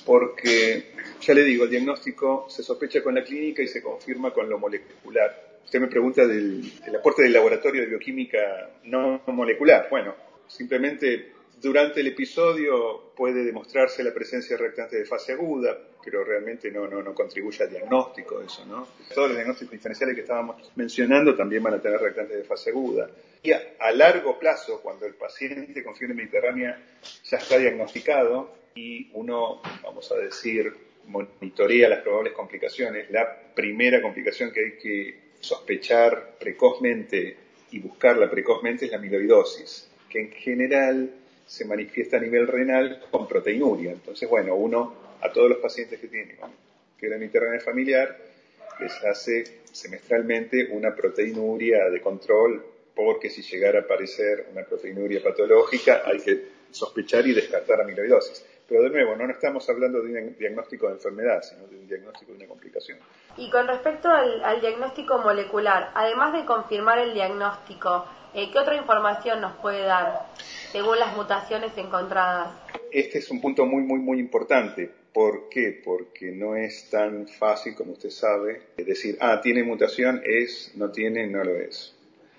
porque ya le digo, el diagnóstico se sospecha con la clínica y se confirma con lo molecular. Usted me pregunta del, del aporte del laboratorio de bioquímica no molecular. Bueno, simplemente durante el episodio puede demostrarse la presencia de reactantes de fase aguda, pero realmente no, no, no contribuye al diagnóstico eso, ¿no? Todos los diagnósticos diferenciales que estábamos mencionando también van a tener reactantes de fase aguda. Y a, a largo plazo, cuando el paciente con fiebre mediterránea ya está diagnosticado y uno, vamos a decir, monitorea las probables complicaciones, la primera complicación que hay que sospechar precozmente y buscarla precozmente es la amiloidosis, que en general se manifiesta a nivel renal con proteinuria. Entonces, bueno, uno a todos los pacientes que tienen fiebre mediterránea familiar les hace semestralmente una proteinuria de control, porque si llegara a aparecer una proteinuria patológica hay que sospechar y descartar amiloidosis. Pero de nuevo, no, no estamos hablando de un diagnóstico de enfermedad, sino de un diagnóstico de una complicación. Y con respecto al, al diagnóstico molecular, además de confirmar el diagnóstico, eh, ¿qué otra información nos puede dar según las mutaciones encontradas? Este es un punto muy, muy, muy importante. ¿Por qué? Porque no es tan fácil, como usted sabe, decir, ah, tiene mutación, es, no tiene, no lo es.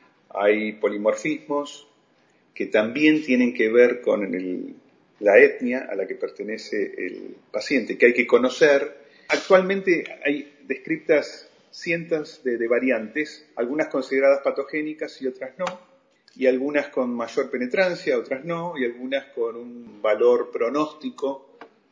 Hay polimorfismos que también tienen que ver con el, la etnia a la que pertenece el paciente, que hay que conocer. Actualmente hay descritas cientos de, de variantes, algunas consideradas patogénicas y otras no, y algunas con mayor penetrancia, otras no, y algunas con un valor pronóstico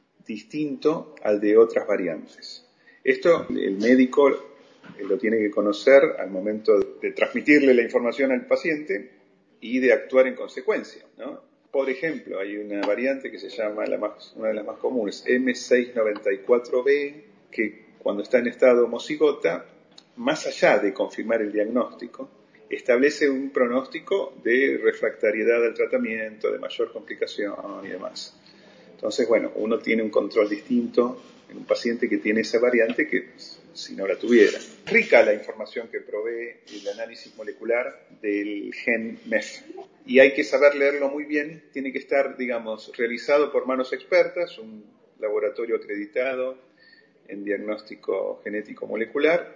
distinto al de otras variantes. Esto el médico lo tiene que conocer al momento de transmitirle la información al paciente y de actuar en consecuencia, ¿no? Por ejemplo, hay una variante que se llama, la más, una de las más comunes, eme seiscientos noventa y cuatro be, que cuando está en estado homocigota, más allá de confirmar el diagnóstico, establece un pronóstico de refractariedad al tratamiento, de mayor complicación y demás. Entonces, bueno, uno tiene un control distinto en un paciente que tiene esa variante que si no la tuviera. Rica la información que provee el análisis molecular del gen M E F. Y hay que saber leerlo muy bien. Tiene que estar, digamos, realizado por manos expertas, un laboratorio acreditado en diagnóstico genético molecular,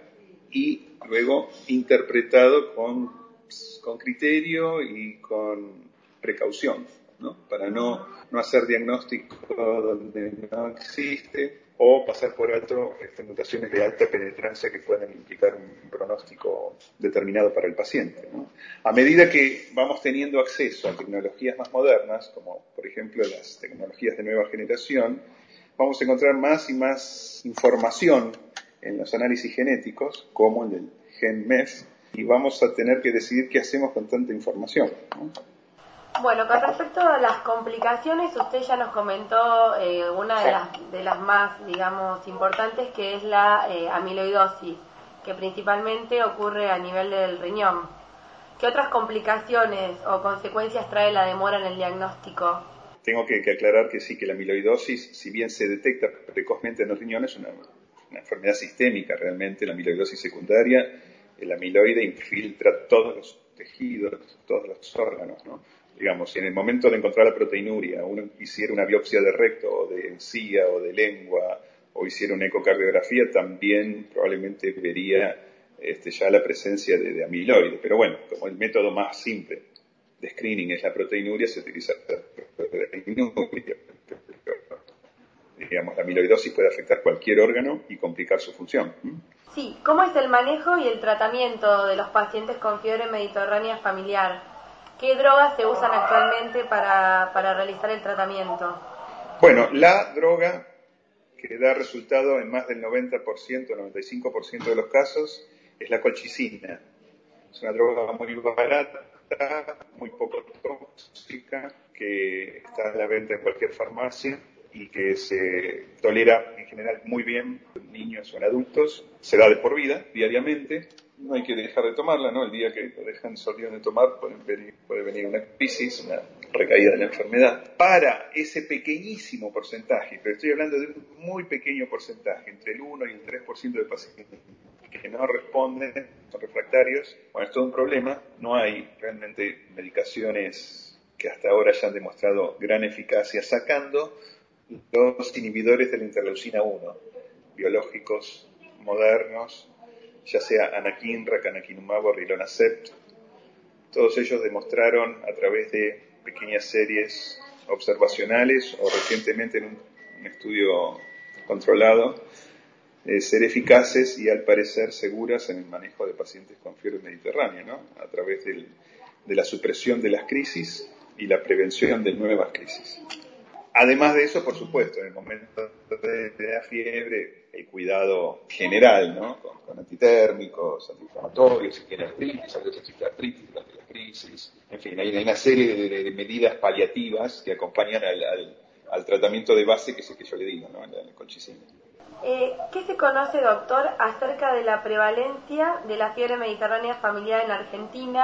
y luego interpretado con, con criterio y con precaución, ¿no? Para no, no hacer diagnóstico donde no existe o pasar por alto este, mutaciones de alta penetrancia que pueden implicar un pronóstico determinado para el paciente, ¿no? A medida que vamos teniendo acceso a tecnologías más modernas, como por ejemplo las tecnologías de nueva generación, vamos a encontrar más y más información en los análisis genéticos, como el del gen M E F, y vamos a tener que decidir qué hacemos con tanta información, ¿no? Bueno, con respecto a las complicaciones, usted ya nos comentó eh, una de las, de las más, digamos, importantes, que es la eh, amiloidosis, que principalmente ocurre a nivel del riñón. ¿Qué otras complicaciones o consecuencias trae la demora en el diagnóstico? Tengo que, que aclarar que sí, que la amiloidosis, si bien se detecta precozmente en los riñones, es una, una enfermedad sistémica realmente, la amiloidosis secundaria. El amiloide infiltra todos los tejidos, todos los órganos, ¿no? Digamos, si en el momento de encontrar la proteinuria uno hiciera una biopsia de recto o de encía o de lengua o hiciera una ecocardiografía, también probablemente vería este, ya la presencia de, de amiloide. Pero bueno, como el método más simple de screening es la proteinuria, se utiliza la proteinuria. Digamos, la amiloidosis puede afectar cualquier órgano y complicar su función. Sí, ¿cómo es el manejo y el tratamiento de los pacientes con fiebre mediterránea familiar? ¿Qué drogas se usan actualmente para, para realizar el tratamiento? Bueno, la droga que da resultado en más del noventa por ciento, noventa y cinco por ciento de los casos es la colchicina. Es una droga muy barata, muy poco tóxica, que está a la venta en cualquier farmacia y que se tolera en general muy bien en niños o en adultos. Se da de por vida, diariamente. No hay que dejar de tomarla, ¿no? El día que lo dejan sólido de tomar puede venir, puede venir una crisis, una recaída de la enfermedad. Para ese pequeñísimo porcentaje, pero estoy hablando de un muy pequeño porcentaje, entre el uno y el tres por ciento de pacientes que no responden, son refractarios, bueno, es todo un problema. No hay realmente medicaciones que hasta ahora hayan demostrado gran eficacia, sacando los inhibidores de la interleucina uno, biológicos modernos, ya sea anakinra, canakinumab o rilonacept. Todos ellos demostraron a través de pequeñas series observacionales o recientemente en un, un estudio controlado eh, ser eficaces y al parecer seguras en el manejo de pacientes con fiebre mediterránea, ¿no? A través del, de la supresión de las crisis y la prevención de nuevas crisis. Además de eso, por supuesto, en el momento de, de la fiebre, el cuidado general, ¿no? Con, con antitérmicos, antiinflamatorios, si tiene artritis, artritis durante la crisis. En fin, hay, hay una serie de, de, de medidas paliativas que acompañan al, al, al tratamiento de base, que es el que yo le digo, ¿no? La, la colchicina. Eh, ¿Qué se conoce, doctor, acerca de la prevalencia de la fiebre mediterránea familiar en Argentina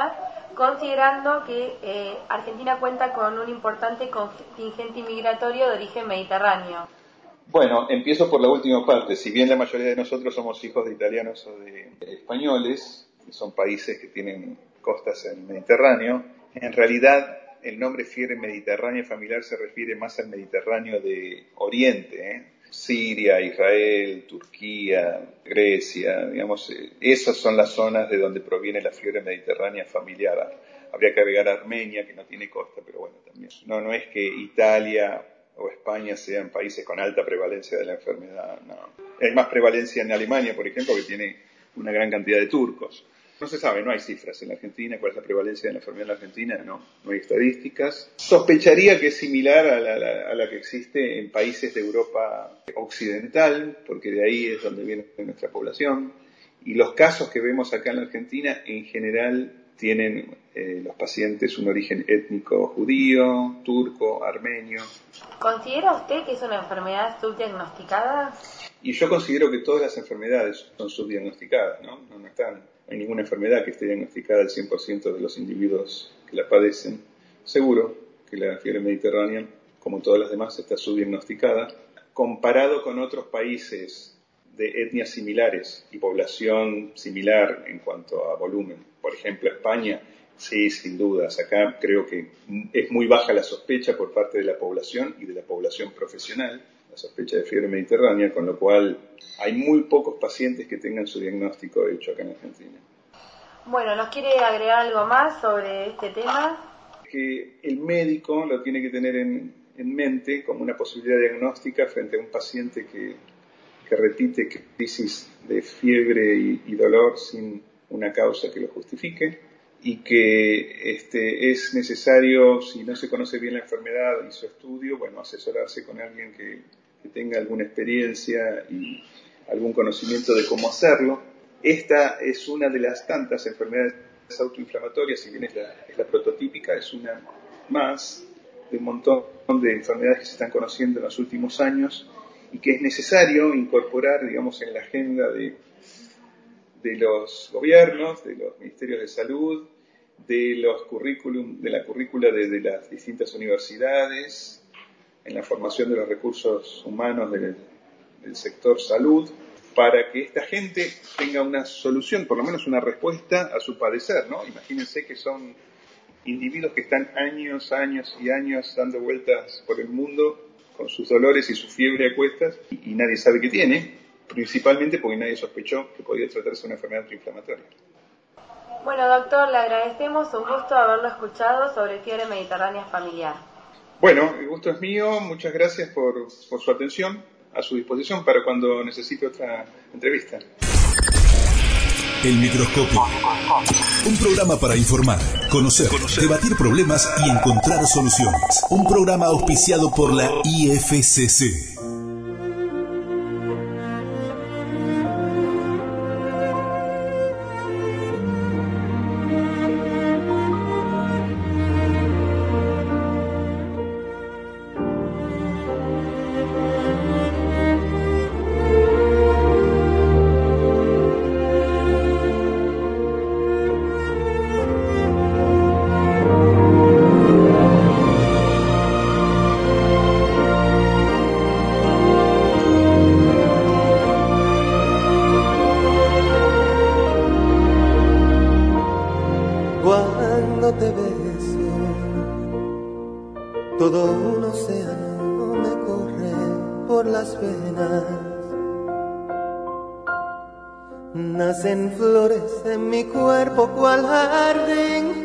considerando que eh, Argentina cuenta con un importante contingente migratorio de origen mediterráneo? Bueno, empiezo por la última parte. Si bien la mayoría de nosotros somos hijos de italianos o de españoles, que son países que tienen costas en el Mediterráneo, en realidad el nombre Fiebre Mediterránea familiar se refiere más al Mediterráneo de Oriente, ¿eh? Siria, Israel, Turquía, Grecia, digamos, eh, esas son las zonas de donde proviene la fiebre mediterránea familiar. Habría que agregar Armenia, que no tiene costa, pero bueno, también. No, no es que Italia o España sean países con alta prevalencia de la enfermedad, no. Hay más prevalencia en Alemania, por ejemplo, que tiene una gran cantidad de turcos. No se sabe, no hay cifras en la Argentina, cuál es la prevalencia de la enfermedad en la Argentina, no, no hay estadísticas. Sospecharía que es similar a la, a la, a la que existe en países de Europa occidental, porque de ahí es donde viene nuestra población. Y los casos que vemos acá en la Argentina, en general, tienen eh, los pacientes un origen étnico judío, turco, armenio. ¿Considera usted que es una enfermedad subdiagnosticada? Y yo considero que todas las enfermedades son subdiagnosticadas, ¿no? No, no están, no hay ninguna enfermedad que esté diagnosticada al cien por ciento de los individuos que la padecen. Seguro que la fiebre mediterránea, como todas las demás, está subdiagnosticada. Comparado con otros países de etnias similares y población similar en cuanto a volumen, por ejemplo España, sí, sin dudas. Acá creo que es muy baja la sospecha por parte de la población y de la población profesional, la sospecha de fiebre mediterránea, con lo cual hay muy pocos pacientes que tengan su diagnóstico hecho acá en Argentina. Bueno, ¿nos quiere agregar algo más sobre este tema? Que el médico lo tiene que tener en, en mente como una posibilidad diagnóstica frente a un paciente que, que repite crisis de fiebre y, y dolor sin una causa que lo justifique, y que este, es necesario, si no se conoce bien la enfermedad y su estudio, bueno, asesorarse con alguien que, que tenga alguna experiencia y algún conocimiento de cómo hacerlo. Esta es una de las tantas enfermedades autoinflamatorias, si bien es la, es la prototípica, es una más de un montón de enfermedades que se están conociendo en los últimos años y que es necesario incorporar, digamos, en la agenda de de los gobiernos, de los ministerios de salud, de los currículum, de la currícula de, de las distintas universidades, en la formación de los recursos humanos del, del sector salud, para que esta gente tenga una solución, por lo menos una respuesta a su padecer, ¿no? Imagínense que son individuos que están años, años y años dando vueltas por el mundo con sus dolores y su fiebre a cuestas y, y nadie sabe qué tiene. Principalmente porque nadie sospechó que podía tratarse de una enfermedad inflamatoria. Bueno, doctor, le agradecemos, un gusto haberlo escuchado sobre fiebre mediterránea familiar. Bueno, el gusto es mío, muchas gracias por, por su atención, a su disposición para cuando necesite otra entrevista. El microscopio. Un programa para informar, conocer, conocer, debatir problemas y encontrar soluciones. Un programa auspiciado por la I F C C. Nacen flores en mi cuerpo cual jardín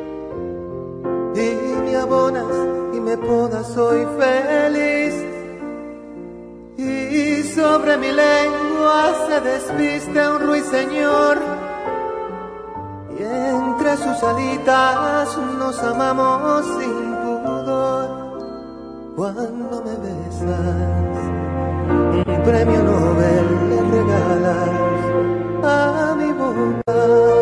y me abonas y me podas, soy feliz, y sobre mi lengua se despiste un ruiseñor y entre sus alitas nos amamos sin pudor. Cuando me besas, un premio Nobel le regalas a mi boca.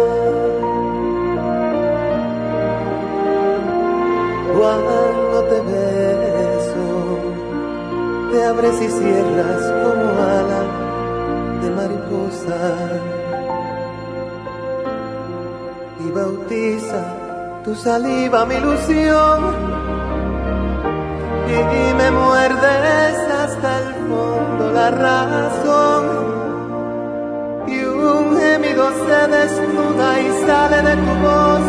Cuando te beso, te abres y cierras como ala de mariposa y bautiza tu saliva mi ilusión y me muerdes hasta el fondo la razón y un gemido se desnuda y sale de tu voz.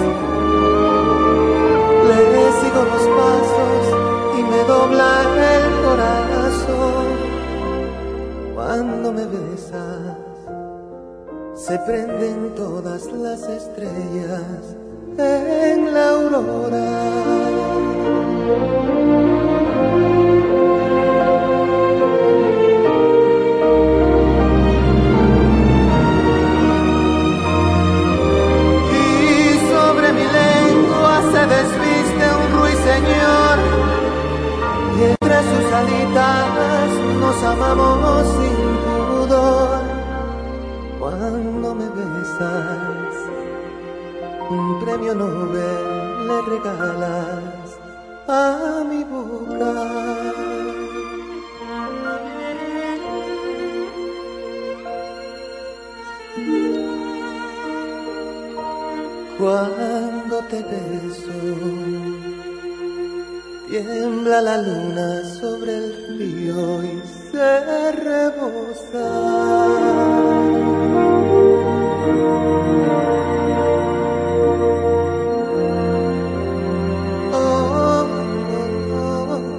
Le sigo los pasos y me dobla el corazón. Cuando me besas se prenden todas las estrellas en la aurora. Se desviste un ruiseñor y entre sus alitas nos amamos sin pudor. Cuando me besas, un premio Nobel le regalas a mi boca. Cuando te beso, tiembla la luna sobre el río y se rebosa. Oh, oh, oh.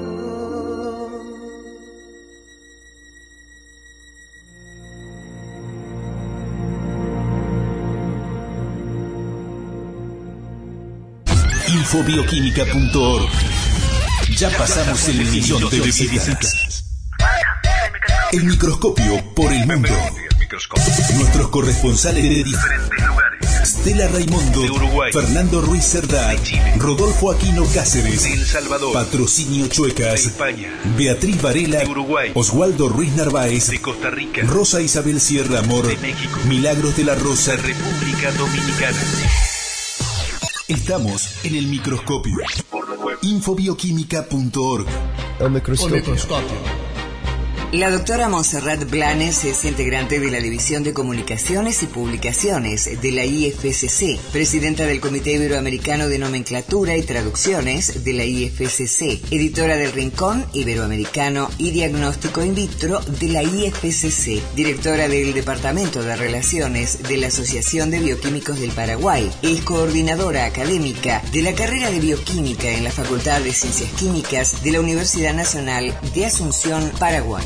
infobioquímica punto org. Ya pasamos el millón de visitas. El microscopio por el mundo. Nuestros corresponsales de diferentes lugares. Stella Raimundo, de Uruguay, Fernando Ruiz Cerdá, Rodolfo Aquino Cáceres, de El Salvador, Patrocinio Chuecas, de España, Beatriz Varela, de Uruguay, Oswaldo Ruiz Narváez, de Costa Rica, Rosa Isabel Sierra Amor, de México, Milagros de la Rosa, de República Dominicana. Estamos en el microscopio. infobioquímica punto org. El microscopio. La doctora Montserrat Blanes es integrante de la División de Comunicaciones y Publicaciones de la I F C C, presidenta del Comité Iberoamericano de Nomenclatura y Traducciones de la I F C C, editora del Rincón Iberoamericano y Diagnóstico In Vitro de la I F C C, directora del Departamento de Relaciones de la Asociación de Bioquímicos del Paraguay, es coordinadora académica de la carrera de Bioquímica en la Facultad de Ciencias Químicas de la Universidad Nacional de Asunción, Paraguay.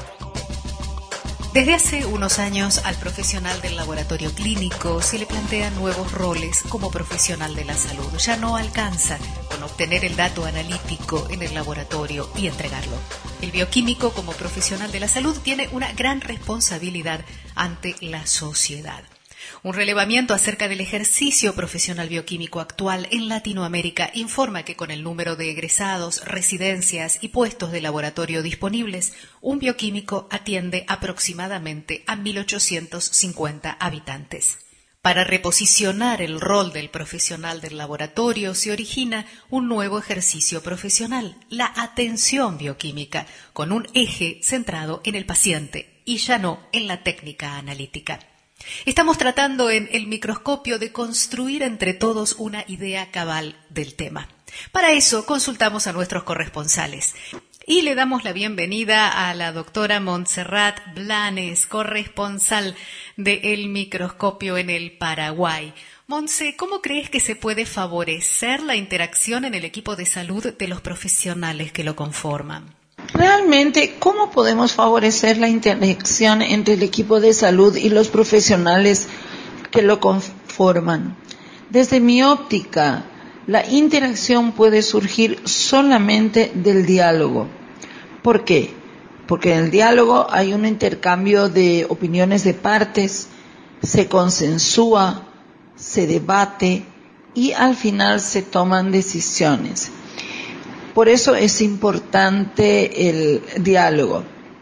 Desde hace unos años al profesional del laboratorio clínico se le plantean nuevos roles como profesional de la salud. Ya no alcanza con obtener el dato analítico en el laboratorio y entregarlo. El bioquímico como profesional de la salud tiene una gran responsabilidad ante la sociedad. Un relevamiento acerca del ejercicio profesional bioquímico actual en Latinoamérica informa que con el número de egresados, residencias y puestos de laboratorio disponibles, un bioquímico atiende aproximadamente a mil ochocientos cincuenta habitantes. Para reposicionar el rol del profesional del laboratorio se origina un nuevo ejercicio profesional, la atención bioquímica, con un eje centrado en el paciente y ya no en la técnica analítica. Estamos tratando en el microscopio de construir entre todos una idea cabal del tema. Para eso consultamos a nuestros corresponsales y le damos la bienvenida a la doctora Montserrat Blanes, corresponsal de El Microscopio en el Paraguay. Montse, ¿cómo crees que se puede favorecer la interacción en el equipo de salud de los profesionales que lo conforman? Realmente, ¿cómo podemos favorecer la interacción entre el equipo de salud y los profesionales que lo conforman? Desde mi óptica, la interacción puede surgir solamente del diálogo. ¿Por qué? Porque en el diálogo hay un intercambio de opiniones de partes, se consensúa, se debate y al final se toman decisiones. Por eso es importante el diálogo.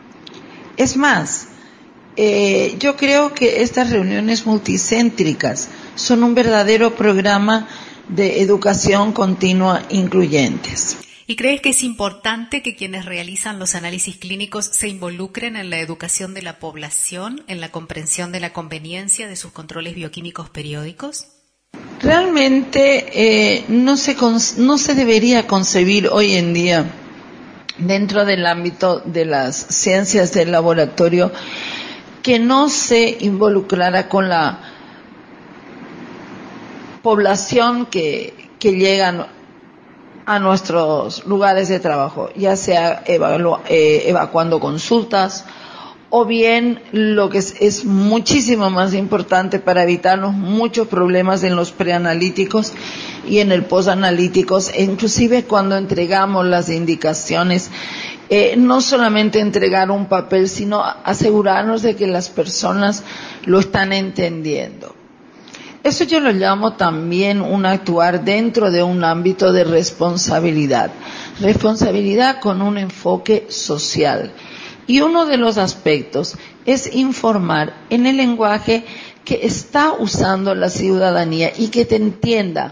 Es más, eh, yo creo que estas reuniones multicéntricas son un verdadero programa de educación continua incluyentes. ¿Y crees que es importante que quienes realizan los análisis clínicos se involucren en la educación de la población, en la comprensión de la conveniencia de sus controles bioquímicos periódicos? Realmente eh, no se no se debería concebir hoy en día dentro del ámbito de las ciencias del laboratorio que no se involucrara con la población que, que llegan a nuestros lugares de trabajo, ya sea evalu- eh, evacuando consultas, o bien lo que es, es muchísimo más importante para evitarnos muchos problemas en los preanalíticos y en el posanalíticos, e inclusive cuando entregamos las indicaciones, eh, no solamente entregar un papel, sino asegurarnos de que las personas lo están entendiendo. Eso yo lo llamo también un actuar dentro de un ámbito de responsabilidad. Responsabilidad con un enfoque social. Y uno de los aspectos es informar en el lenguaje que está usando la ciudadanía y que te entienda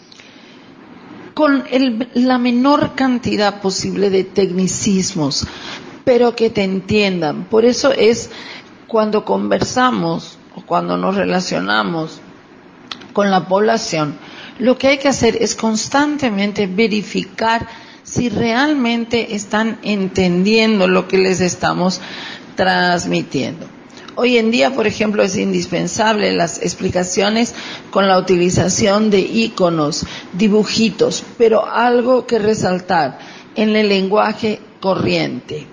con el, la menor cantidad posible de tecnicismos, pero que te entiendan. Por eso es cuando conversamos o cuando nos relacionamos con la población, lo que hay que hacer es constantemente verificar si realmente están entendiendo lo que les estamos transmitiendo. Hoy en día, por ejemplo, es indispensable las explicaciones con la utilización de íconos, dibujitos, pero algo que resaltar en el lenguaje corriente.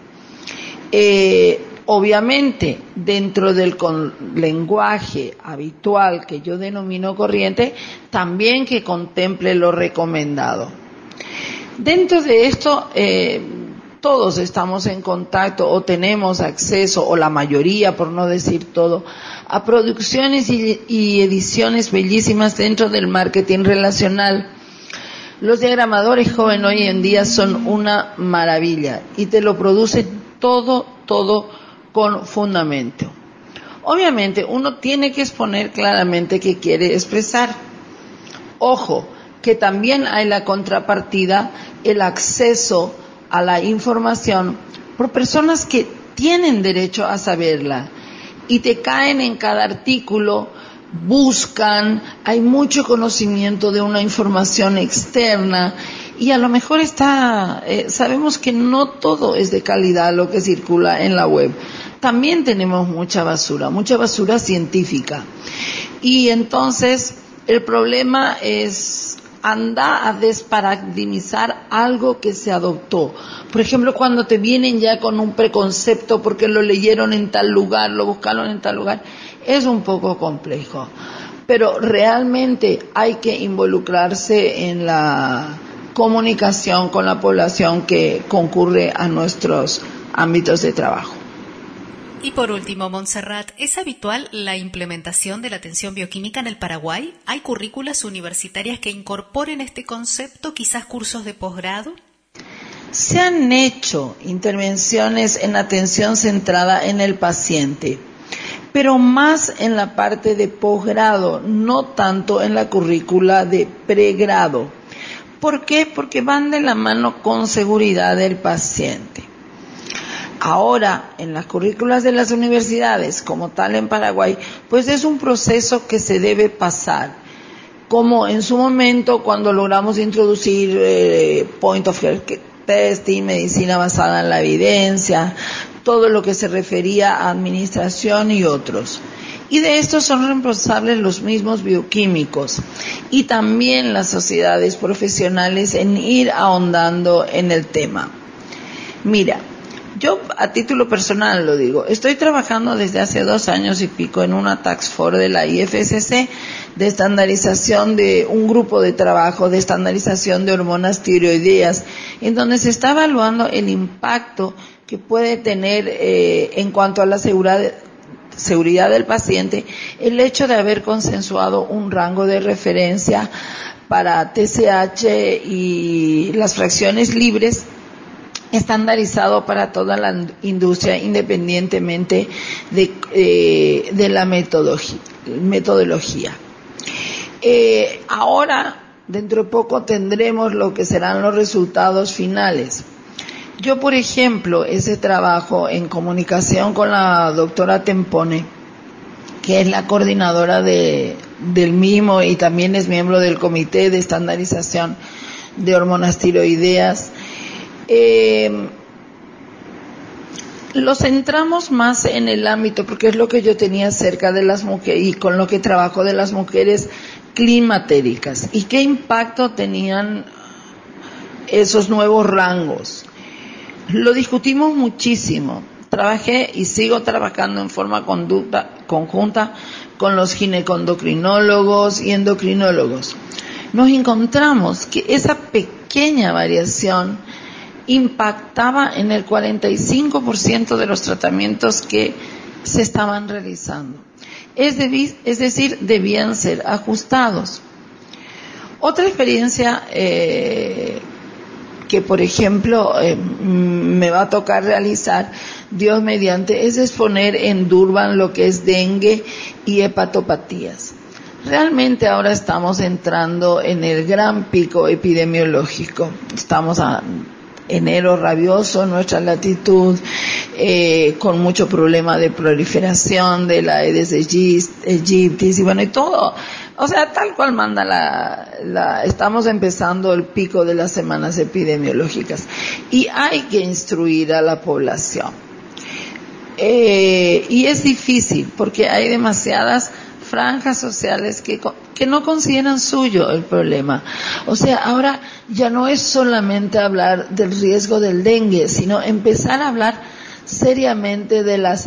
Eh, Obviamente, dentro del con, lenguaje habitual que yo denomino corriente, también que contemple lo recomendado. Dentro de esto, eh, todos estamos en contacto o tenemos acceso, o la mayoría, por no decir todo, a producciones y, y ediciones bellísimas dentro del marketing relacional. Los diagramadores jóvenes hoy en día son una maravilla y te lo produce todo, todo con fundamento. Obviamente uno tiene que exponer claramente qué quiere expresar. Ojo, que también hay la contrapartida, el acceso a la información por personas que tienen derecho a saberla y te caen en cada artículo, buscan, hay mucho conocimiento de una información externa y a lo mejor está, eh, sabemos que no todo es de calidad lo que circula en la web. También tenemos mucha basura, mucha basura científica. Y entonces el problema es anda a desparadigmizar algo que se adoptó. Por ejemplo, cuando te vienen ya con un preconcepto porque lo leyeron en tal lugar, lo buscaron en tal lugar, es un poco complejo. Pero realmente hay que involucrarse en la comunicación con la población que concurre a nuestros ámbitos de trabajo. Y por último, Montserrat, ¿es habitual la implementación de la atención bioquímica en el Paraguay? ¿Hay currículas universitarias que incorporen este concepto, quizás cursos de posgrado? Se han hecho intervenciones en atención centrada en el paciente, pero más en la parte de posgrado, no tanto en la currícula de pregrado. ¿Por qué? Porque van de la mano con seguridad del paciente. Ahora, en las currículas de las universidades, como tal en Paraguay, pues es un proceso que se debe pasar. Como en su momento, cuando logramos introducir eh, point of care testing, medicina basada en la evidencia, todo lo que se refería a administración y otros. Y de esto son responsables los mismos bioquímicos y también las sociedades profesionales en ir ahondando en el tema. Mira, yo a título personal lo digo, estoy trabajando desde hace dos años y pico en una task force de la I F C C de estandarización de un grupo de trabajo de estandarización de hormonas tiroideas, en donde se está evaluando el impacto que puede tener eh, en cuanto a la seguridad, seguridad del paciente el hecho de haber consensuado un rango de referencia para T S H y las fracciones libres estandarizado para toda la industria independientemente de, eh, de la metodología. metodología. Eh, ahora, dentro de poco, tendremos lo que serán los resultados finales. Yo, por ejemplo, ese trabajo en comunicación con la doctora Tempone, que es la coordinadora de, del mismo y también es miembro del Comité de Estandarización de Hormonas Tiroideas. Eh, lo centramos más en el ámbito, porque es lo que yo tenía cerca de las mujeres y con lo que trabajo de las mujeres climatéricas y qué impacto tenían esos nuevos rangos. Lo discutimos muchísimo. Trabajé y sigo trabajando en forma conducta, conjunta con los ginecondocrinólogos y endocrinólogos. Nos encontramos que esa pequeña variación impactaba en el cuarenta y cinco por ciento de los tratamientos que se estaban realizando. Es, debi- es decir, debían ser ajustados. Otra experiencia eh, que, por ejemplo, eh, me va a tocar realizar, Dios mediante, es exponer en Durban lo que es dengue y hepatopatías. Realmente ahora estamos entrando en el gran pico epidemiológico. Estamos a enero rabioso, nuestra latitud, eh, con mucho problema de proliferación de la Aedes aegypti, y bueno, y todo, o sea, tal cual manda la, la, estamos empezando el pico de las semanas epidemiológicas, y hay que instruir a la población. Eh, y es difícil, porque hay demasiadas franjas sociales que, que no consideran suyo el problema. O sea, ahora ya no es solamente hablar del riesgo del dengue, sino empezar a hablar seriamente de las,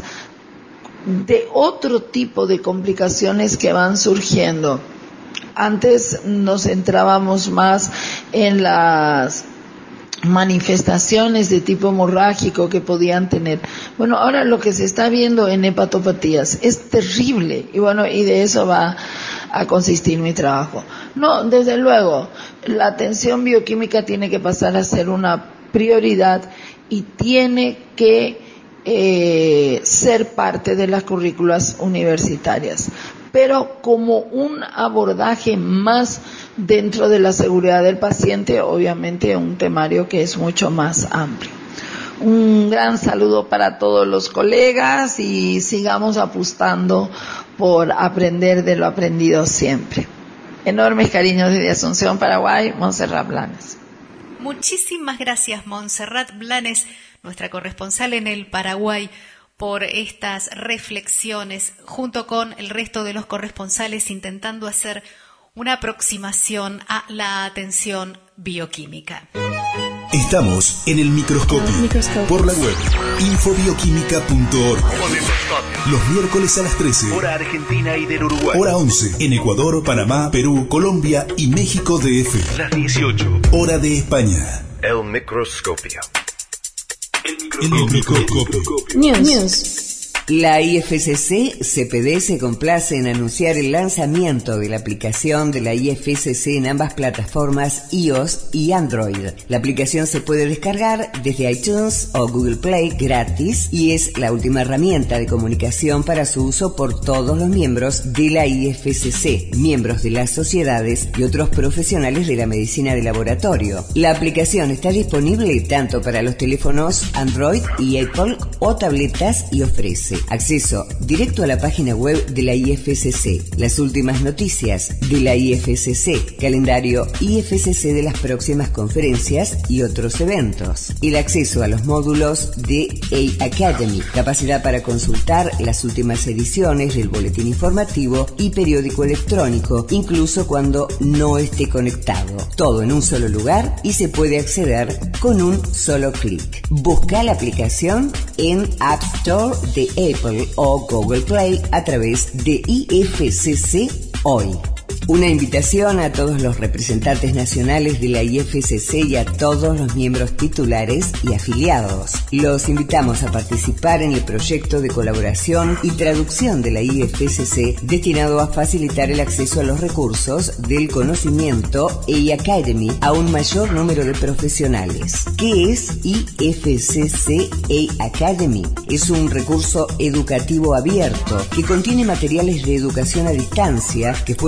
de otro tipo de complicaciones que van surgiendo. Antes nos centrábamos más en las manifestaciones de tipo hemorrágico que podían tener. Bueno, ahora lo que se está viendo en hepatopatías es terrible, y bueno, y de eso va a consistir mi trabajo. No, desde luego, la atención bioquímica tiene que pasar a ser una prioridad y tiene que eh, ser parte de las currículas universitarias, pero como un abordaje más dentro de la seguridad del paciente, obviamente un temario que es mucho más amplio. Un gran saludo para todos los colegas y sigamos apostando por aprender de lo aprendido siempre. Enormes cariños desde Asunción, Paraguay, Montserrat Blanes. Muchísimas gracias, Montserrat Blanes, nuestra corresponsal en el Paraguay, por estas reflexiones, junto con el resto de los corresponsales, intentando hacer una aproximación a la atención bioquímica. Estamos en el microscopio, microscopio. Por la web infobioquímica punto org. Los miércoles a las trece, hora argentina y del Uruguay. Hora once, en Ecuador, Panamá, Perú, Colombia y México D F. Las dieciocho, hora de España. El microscopio. El microscopio. News. News. La I F C C C P D se complace en anunciar el lanzamiento de la aplicación de la I F C C en ambas plataformas iOS y Android. La aplicación se puede descargar desde iTunes o Google Play gratis y es la última herramienta de comunicación para su uso por todos los miembros de la I F C C, miembros de las sociedades y otros profesionales de la medicina de laboratorio. La aplicación está disponible tanto para los teléfonos Android y Apple o tabletas y ofrece acceso directo a la página web de la I F C C, las últimas noticias de la I F C C, calendario I F C C de las próximas conferencias y otros eventos, el acceso a los módulos de A Academy, capacidad para consultar las últimas ediciones del boletín informativo y periódico electrónico, incluso cuando no esté conectado. Todo en un solo lugar y se puede acceder con un solo clic. Busca la aplicación en App Store de Apple o Google Play a través de I F C C hoy. Una invitación a todos los representantes nacionales de la I F C C y a todos los miembros titulares y afiliados. Los invitamos a participar en el proyecto de colaboración y traducción de la I F C C destinado a facilitar el acceso a los recursos del conocimiento A Academy a un mayor número de profesionales. ¿Qué es I F C C A Academy? Es un recurso educativo abierto que contiene materiales de educación a distancia que fueron creados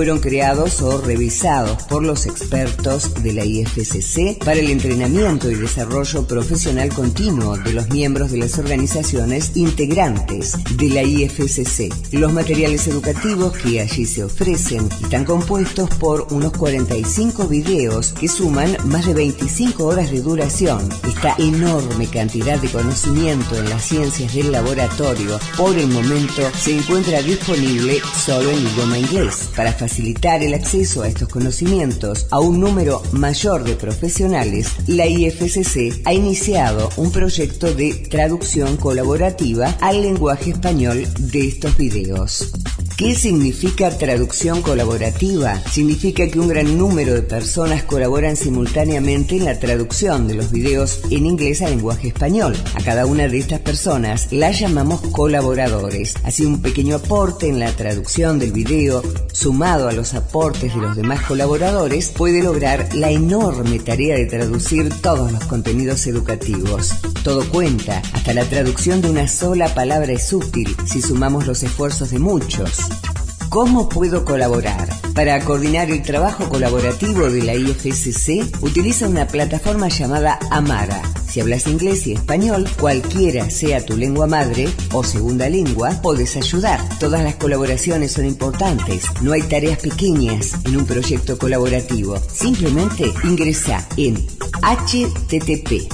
elaborados o revisados por los expertos de la I F C C para el entrenamiento y desarrollo profesional continuo de los miembros de las organizaciones integrantes de la I F C C. Los materiales educativos que allí se ofrecen están compuestos por unos cuarenta y cinco videos que suman más de veinticinco horas de duración. Esta enorme cantidad de conocimiento en las ciencias del laboratorio, por el momento, se encuentra disponible solo en idioma inglés. Para facilitar el acceso a estos conocimientos a un número mayor de profesionales, la I F C C ha iniciado un proyecto de traducción colaborativa al lenguaje español de estos videos. ¿Qué significa traducción colaborativa? Significa que un gran número de personas colaboran simultáneamente en la traducción de los videos en inglés al lenguaje español. A cada una de estas personas las llamamos colaboradores. Así, un pequeño aporte en la traducción del video, sumado a los aportes de los demás colaboradores, puede lograr la enorme tarea de traducir todos los contenidos educativos. Todo cuenta, hasta la traducción de una sola palabra es útil si sumamos los esfuerzos de muchos. ¿Cómo puedo colaborar? Para coordinar el trabajo colaborativo de la I F C C, utiliza una plataforma llamada Amara. Si hablas inglés y español, cualquiera sea tu lengua madre o segunda lengua, puedes ayudar. Todas las colaboraciones son importantes. No hay tareas pequeñas en un proyecto colaborativo. Simplemente ingresa en http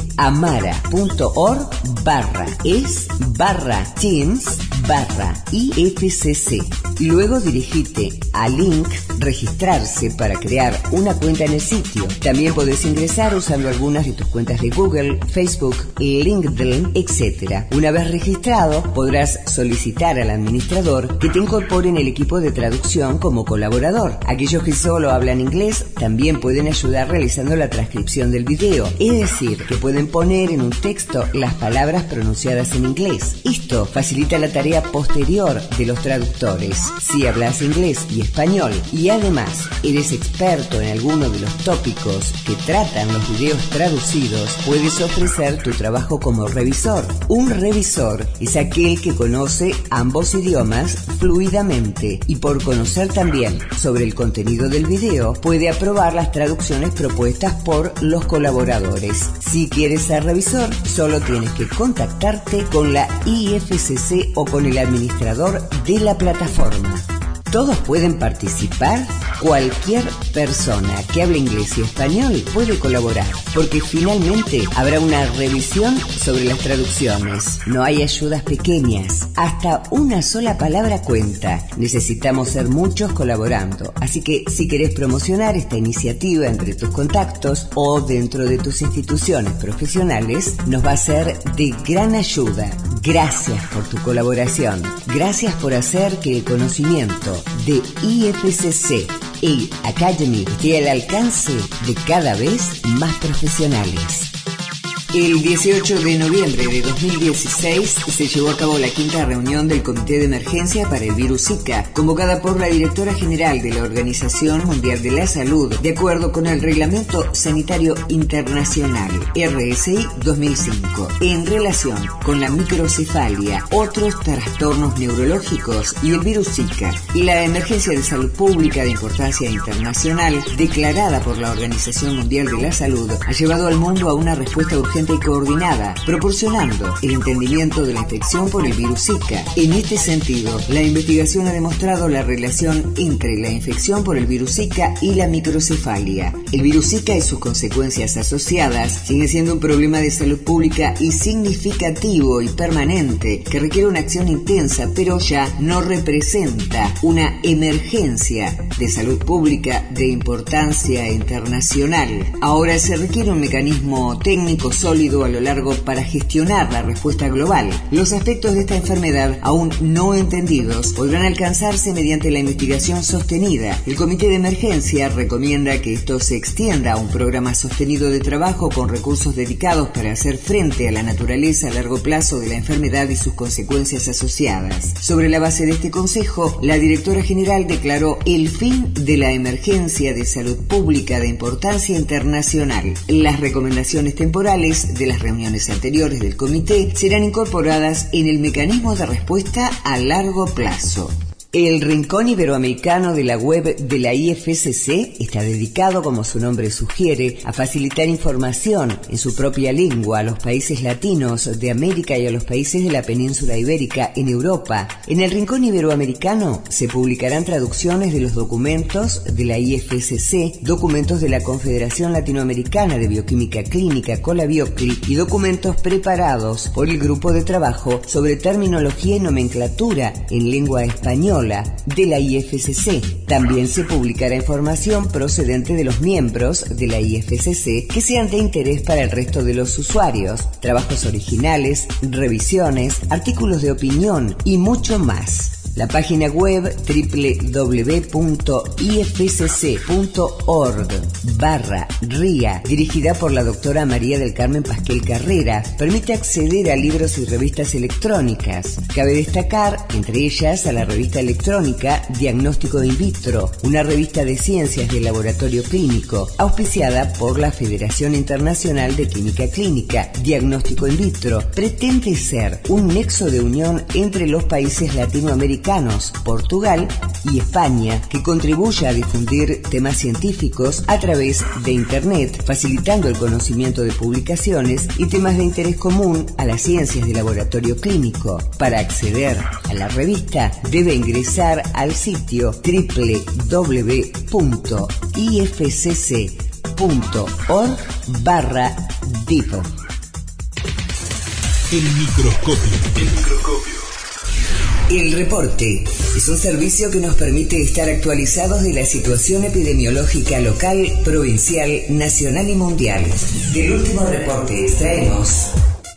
amara.org barra es barra teams barra IFCC. Luego dirigite al link registrarse para crear una cuenta en el sitio. También podés ingresar usando algunas de tus cuentas de Google, Facebook, LinkedIn, etcétera. Una vez registrado, podrás solicitar al administrador que te incorpore en el equipo de traducción como colaborador. Aquellos que solo hablan inglés también pueden ayudar realizando la transcripción del video, es decir, que pueden poner en un texto las palabras pronunciadas en inglés. Esto facilita la tarea posterior de los traductores. Si hablas inglés y español y además eres experto en alguno de los tópicos que tratan los videos traducidos, puedes ofrecer tu trabajo como revisor. Un revisor es aquel que conoce ambos idiomas fluidamente y, por conocer también sobre el contenido del video, puede aprobar las traducciones propuestas por los colaboradores. Si quieres ser revisor, solo tienes que contactarte con la I F C C o con el administrador de la plataforma. ¿Todos pueden participar? Cualquier persona que hable inglés y español puede colaborar, porque finalmente habrá una revisión sobre las traducciones. No hay ayudas pequeñas, hasta una sola palabra cuenta. Necesitamos ser muchos colaborando, así que si querés promocionar esta iniciativa entre tus contactos o dentro de tus instituciones profesionales, nos va a ser de gran ayuda. Gracias por tu colaboración. Gracias por hacer que el conocimiento de I F C C y Academy esté al alcance de cada vez más profesionales. El dieciocho de noviembre de dos mil dieciséis se llevó a cabo la quinta reunión del Comité de Emergencia para el Virus Zika, convocada por la Directora General de la Organización Mundial de la Salud, de acuerdo con el Reglamento Sanitario Internacional R S I dos mil cinco, en relación con la microcefalia, otros trastornos neurológicos y el virus Zika. La emergencia de salud pública de importancia internacional, declarada por la Organización Mundial de la Salud, ha llevado al mundo a una respuesta urgente y coordinada, proporcionando el entendimiento de la infección por el virus Zika. En este sentido, la investigación ha demostrado la relación entre la infección por el virus Zika y la microcefalia. El virus Zika y sus consecuencias asociadas sigue siendo un problema de salud pública y significativo y permanente que requiere una acción intensa, pero ya no representa una emergencia de salud pública de importancia internacional. Ahora se requiere un mecanismo técnico sólido a lo largo para gestionar la respuesta global. Los aspectos de esta enfermedad aún no entendidos podrán alcanzarse mediante la investigación sostenida. El Comité de Emergencia recomienda que esto se extienda a un programa sostenido de trabajo con recursos dedicados para hacer frente a la naturaleza a largo plazo de la enfermedad y sus consecuencias asociadas. Sobre la base de este consejo, la directora general declaró el fin de la emergencia de salud pública de importancia internacional. Las recomendaciones temporales de las reuniones anteriores del comité serán incorporadas en el mecanismo de respuesta a largo plazo. El Rincón Iberoamericano de la web de la I F C C está dedicado, como su nombre sugiere, a facilitar información en su propia lengua a los países latinos de América y a los países de la península ibérica en Europa. En el Rincón Iberoamericano se publicarán traducciones de los documentos de la I F C C, documentos de la Confederación Latinoamericana de Bioquímica Clínica, Colabiocli, y documentos preparados por el Grupo de Trabajo sobre Terminología y Nomenclatura en Lengua Española de la I F C C. También se publicará información procedente de los miembros de la I F C C que sean de interés para el resto de los usuarios, trabajos originales, revisiones, artículos de opinión y mucho más. La página web doble u doble u doble u punto i f c c punto org barra R I A, dirigida por la doctora María del Carmen Pasquel Carrera, permite acceder a libros y revistas electrónicas. Cabe destacar, entre ellas, a la revista electrónica Diagnóstico in vitro, una revista de ciencias del laboratorio clínico, auspiciada por la Federación Internacional de Química Clínica. Diagnóstico in vitro pretende ser un nexo de unión entre los países latinoamericanos, Portugal y España, que contribuye a difundir temas científicos a través de Internet, facilitando el conocimiento de publicaciones y temas de interés común a las ciencias de laboratorio clínico. Para acceder a la revista, debe ingresar al sitio doble u doble u doble u punto i f c c punto org barra div. El microscopio. El microscopio. El reporte es un servicio que nos permite estar actualizados de la situación epidemiológica local, provincial, nacional y mundial. Del último reporte extraemos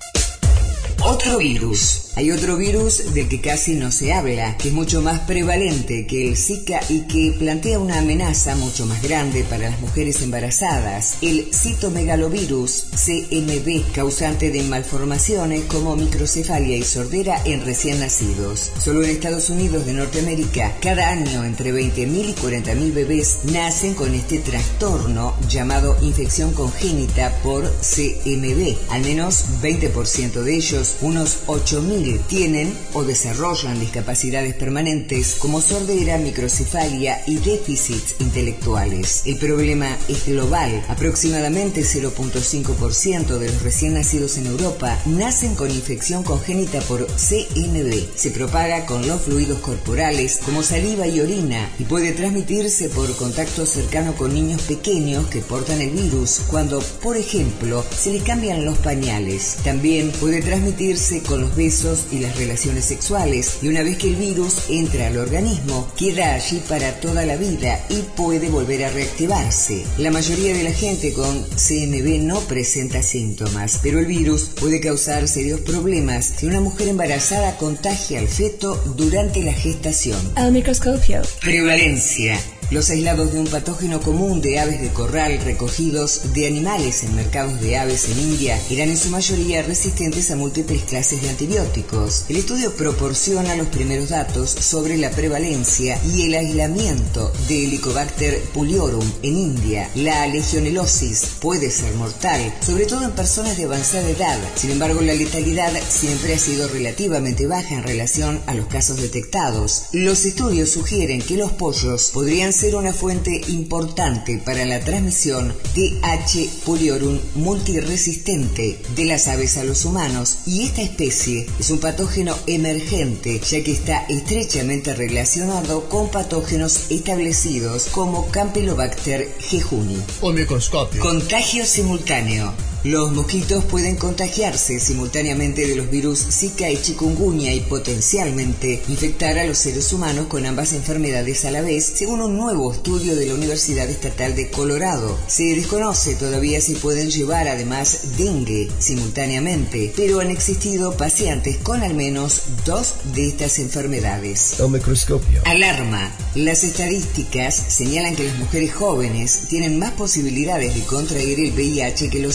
otro virus. Hay otro virus del que casi no se habla, que es mucho más prevalente que el Zika y que plantea una amenaza mucho más grande para las mujeres embarazadas. El citomegalovirus C M V, causante de malformaciones como microcefalia y sordera en recién nacidos. Solo en Estados Unidos de Norteamérica, cada año entre veinte mil y cuarenta mil bebés nacen con este trastorno llamado infección congénita por C M V. Al menos veinte por ciento de ellos, unos ocho mil, tienen o desarrollan discapacidades permanentes como sordera, microcefalia y déficits intelectuales. El problema es global. Aproximadamente cero punto cinco por ciento de los recién nacidos en Europa nacen con infección congénita por C M V. Se propaga con los fluidos corporales como saliva y orina y puede transmitirse por contacto cercano con niños pequeños que portan el virus cuando, por ejemplo, se les cambian los pañales. También puede transmitirse con los besos y las relaciones sexuales, y una vez que el virus entra al organismo, queda allí para toda la vida y puede volver a reactivarse. La mayoría de la gente con C M V no presenta síntomas, pero el virus puede causar serios problemas si una mujer embarazada contagia al feto durante la gestación. El microscopio. Prevalencia. Los aislados de un patógeno común de aves de corral recogidos de animales en mercados de aves en India eran en su mayoría resistentes a múltiples clases de antibióticos. El estudio proporciona los primeros datos sobre la prevalencia y el aislamiento de Helicobacter pylorus en India. La legionelosis puede ser mortal, sobre todo en personas de avanzada edad. Sin embargo, la letalidad siempre ha sido relativamente baja en relación a los casos detectados. Los estudios sugieren que los pollos podrían ser una fuente importante para la transmisión de H. pylori multiresistente de las aves a los humanos, y esta especie es un patógeno emergente ya que está estrechamente relacionado con patógenos establecidos como Campylobacter jejuni. O microscopio. Contagio simultáneo. Los mosquitos pueden contagiarse simultáneamente de los virus Zika y chikungunya y potencialmente infectar a los seres humanos con ambas enfermedades a la vez, según un nuevo estudio de la Universidad Estatal de Colorado. Se desconoce todavía si pueden llevar además dengue simultáneamente, pero han existido pacientes con al menos dos de estas enfermedades. El microscopio. Alarma. Las estadísticas señalan que las mujeres jóvenes tienen más posibilidades de contraer el V I H que los hombres.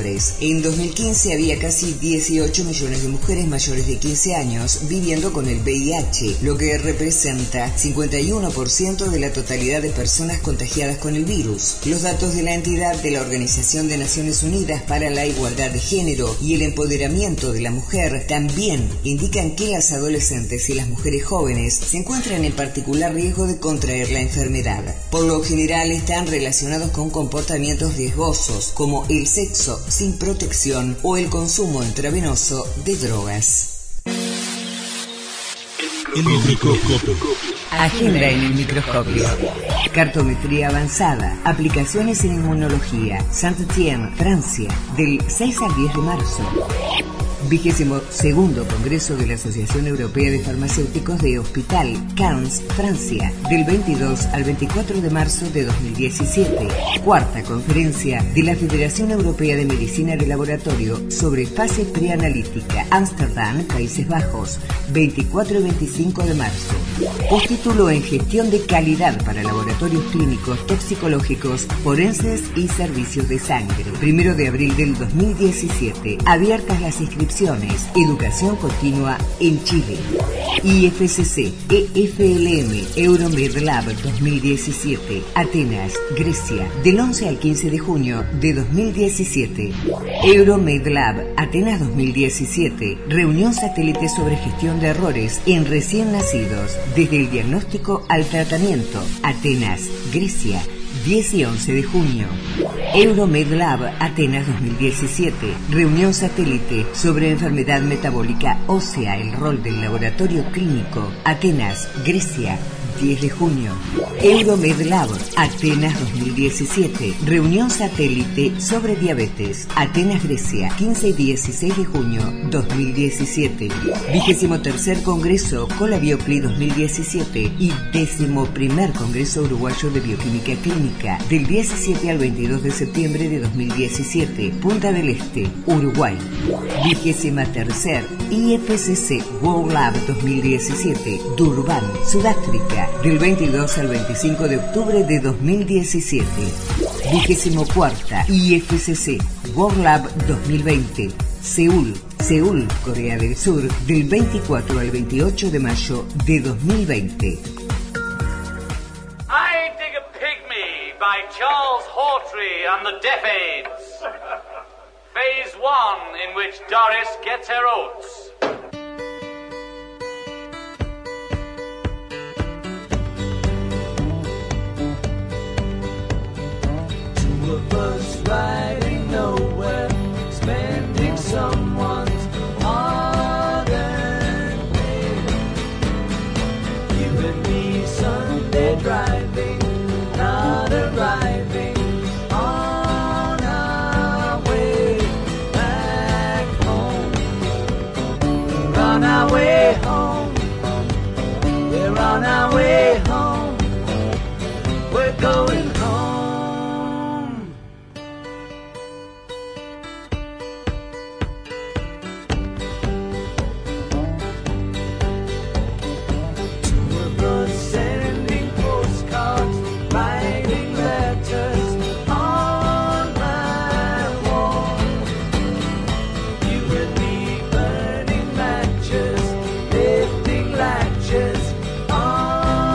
hombres. En dos mil quince había casi dieciocho millones de mujeres mayores de quince años viviendo con el V I H, lo que representa cincuenta y uno por ciento de la totalidad de personas contagiadas con el virus. Los datos de la entidad de la Organización de Naciones Unidas para la Igualdad de Género y el Empoderamiento de la Mujer también indican que las adolescentes y las mujeres jóvenes se encuentran en particular riesgo de contraer la enfermedad. Por lo general están relacionados con comportamientos riesgosos como el sexo sin protección o el consumo intravenoso de drogas. El microscopio. Agenda en el microscopio. Cartometría avanzada. Aplicaciones en inmunología. Saint-Étienne, Francia. Del seis al diez de marzo. Vigésimo segundo Congreso de la Asociación Europea de Farmacéuticos de Hospital, Cannes, Francia, del veintidós al veinticuatro de marzo de dos mil diecisiete. Cuarta Conferencia de la Federación Europea de Medicina de Laboratorio sobre fase preanalítica, Ámsterdam, Países Bajos, veinticuatro y veinticinco de marzo. Postítulo en Gestión de Calidad para Laboratorios Clínicos, Toxicológicos, Forenses y Servicios de Sangre. Primero de abril del dos mil diecisiete. Abiertas las inscripciones. Educación continua en Chile. I F C C, E F L M, Euromedlab dos mil diecisiete, Atenas, Grecia, del once al quince de junio de dos mil diecisiete. Euromedlab, Atenas dos mil diecisiete, reunión satélite sobre gestión de errores en recién nacidos, desde el diagnóstico al tratamiento. Atenas, Grecia, diez y once de junio. Euromedlab Atenas dos mil diecisiete, reunión satélite sobre enfermedad metabólica ósea, el rol del laboratorio clínico. Atenas, Grecia, diez de junio. Euromedlab Atenas dos mil diecisiete, reunión satélite sobre diabetes. Atenas, Grecia, quince y dieciséis de junio dos mil diecisiete. Vigésimo tercer Congreso Colabiocli dos mil diecisiete y décimo primer Congreso Uruguayo de Bioquímica Clínica, del diecisiete al veintidós de septiembre de dos mil diecisiete, Punta del Este, Uruguay. Vigésima tercer I F C C World Lab dos mil diecisiete, Durban, Sudáfrica, del veintidós al veinticinco de octubre de dos mil diecisiete. Vigésimo cuarta I F C C World Lab dos mil veinte, Seúl, Seúl, Corea del Sur, del veinticuatro al veintiocho de mayo de dos mil veinte. I Dig a Pygmy by Charles Hawtrey and the Deaf Aids. Phase one, in which Doris gets her oats. Two of us riding nowhere, spending someone's hard-earned pay. You and me Sunday driving, not arriving on our way back home. We're on our way home. We're on our way home. We're going home. Sending postcards, writing letters on my wall. You and me burning matches, lifting latches on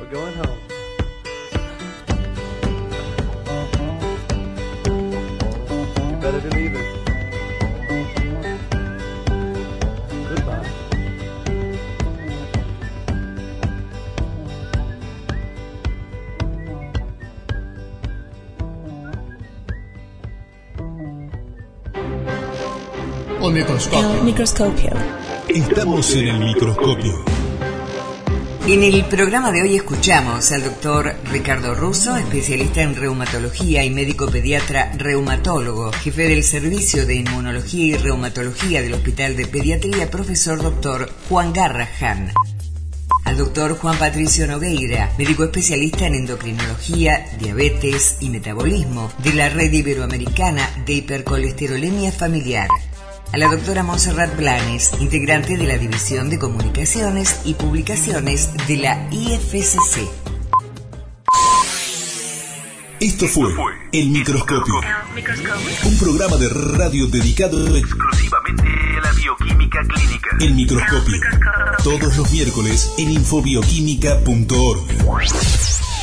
We're going home. You better believe it. Goodbye. El microscopio. El microscopio. Estamos en el microscopio. En el programa de hoy escuchamos al doctor Ricardo Russo, especialista en reumatología y médico pediatra reumatólogo, jefe del servicio de inmunología y reumatología del Hospital de Pediatría, profesor doctor Juan Garrahan. Al doctor Juan Patricio Nogueira, médico especialista en endocrinología, diabetes y metabolismo de la Red Iberoamericana de Hipercolesterolemia Familiar. A la doctora Montserrat Blanes, integrante de la División de Comunicaciones y Publicaciones de la I F C C. Esto fue El Microscopio, un programa de radio dedicado exclusivamente a la bioquímica clínica. El Microscopio, todos los miércoles en infobioquímica punto org.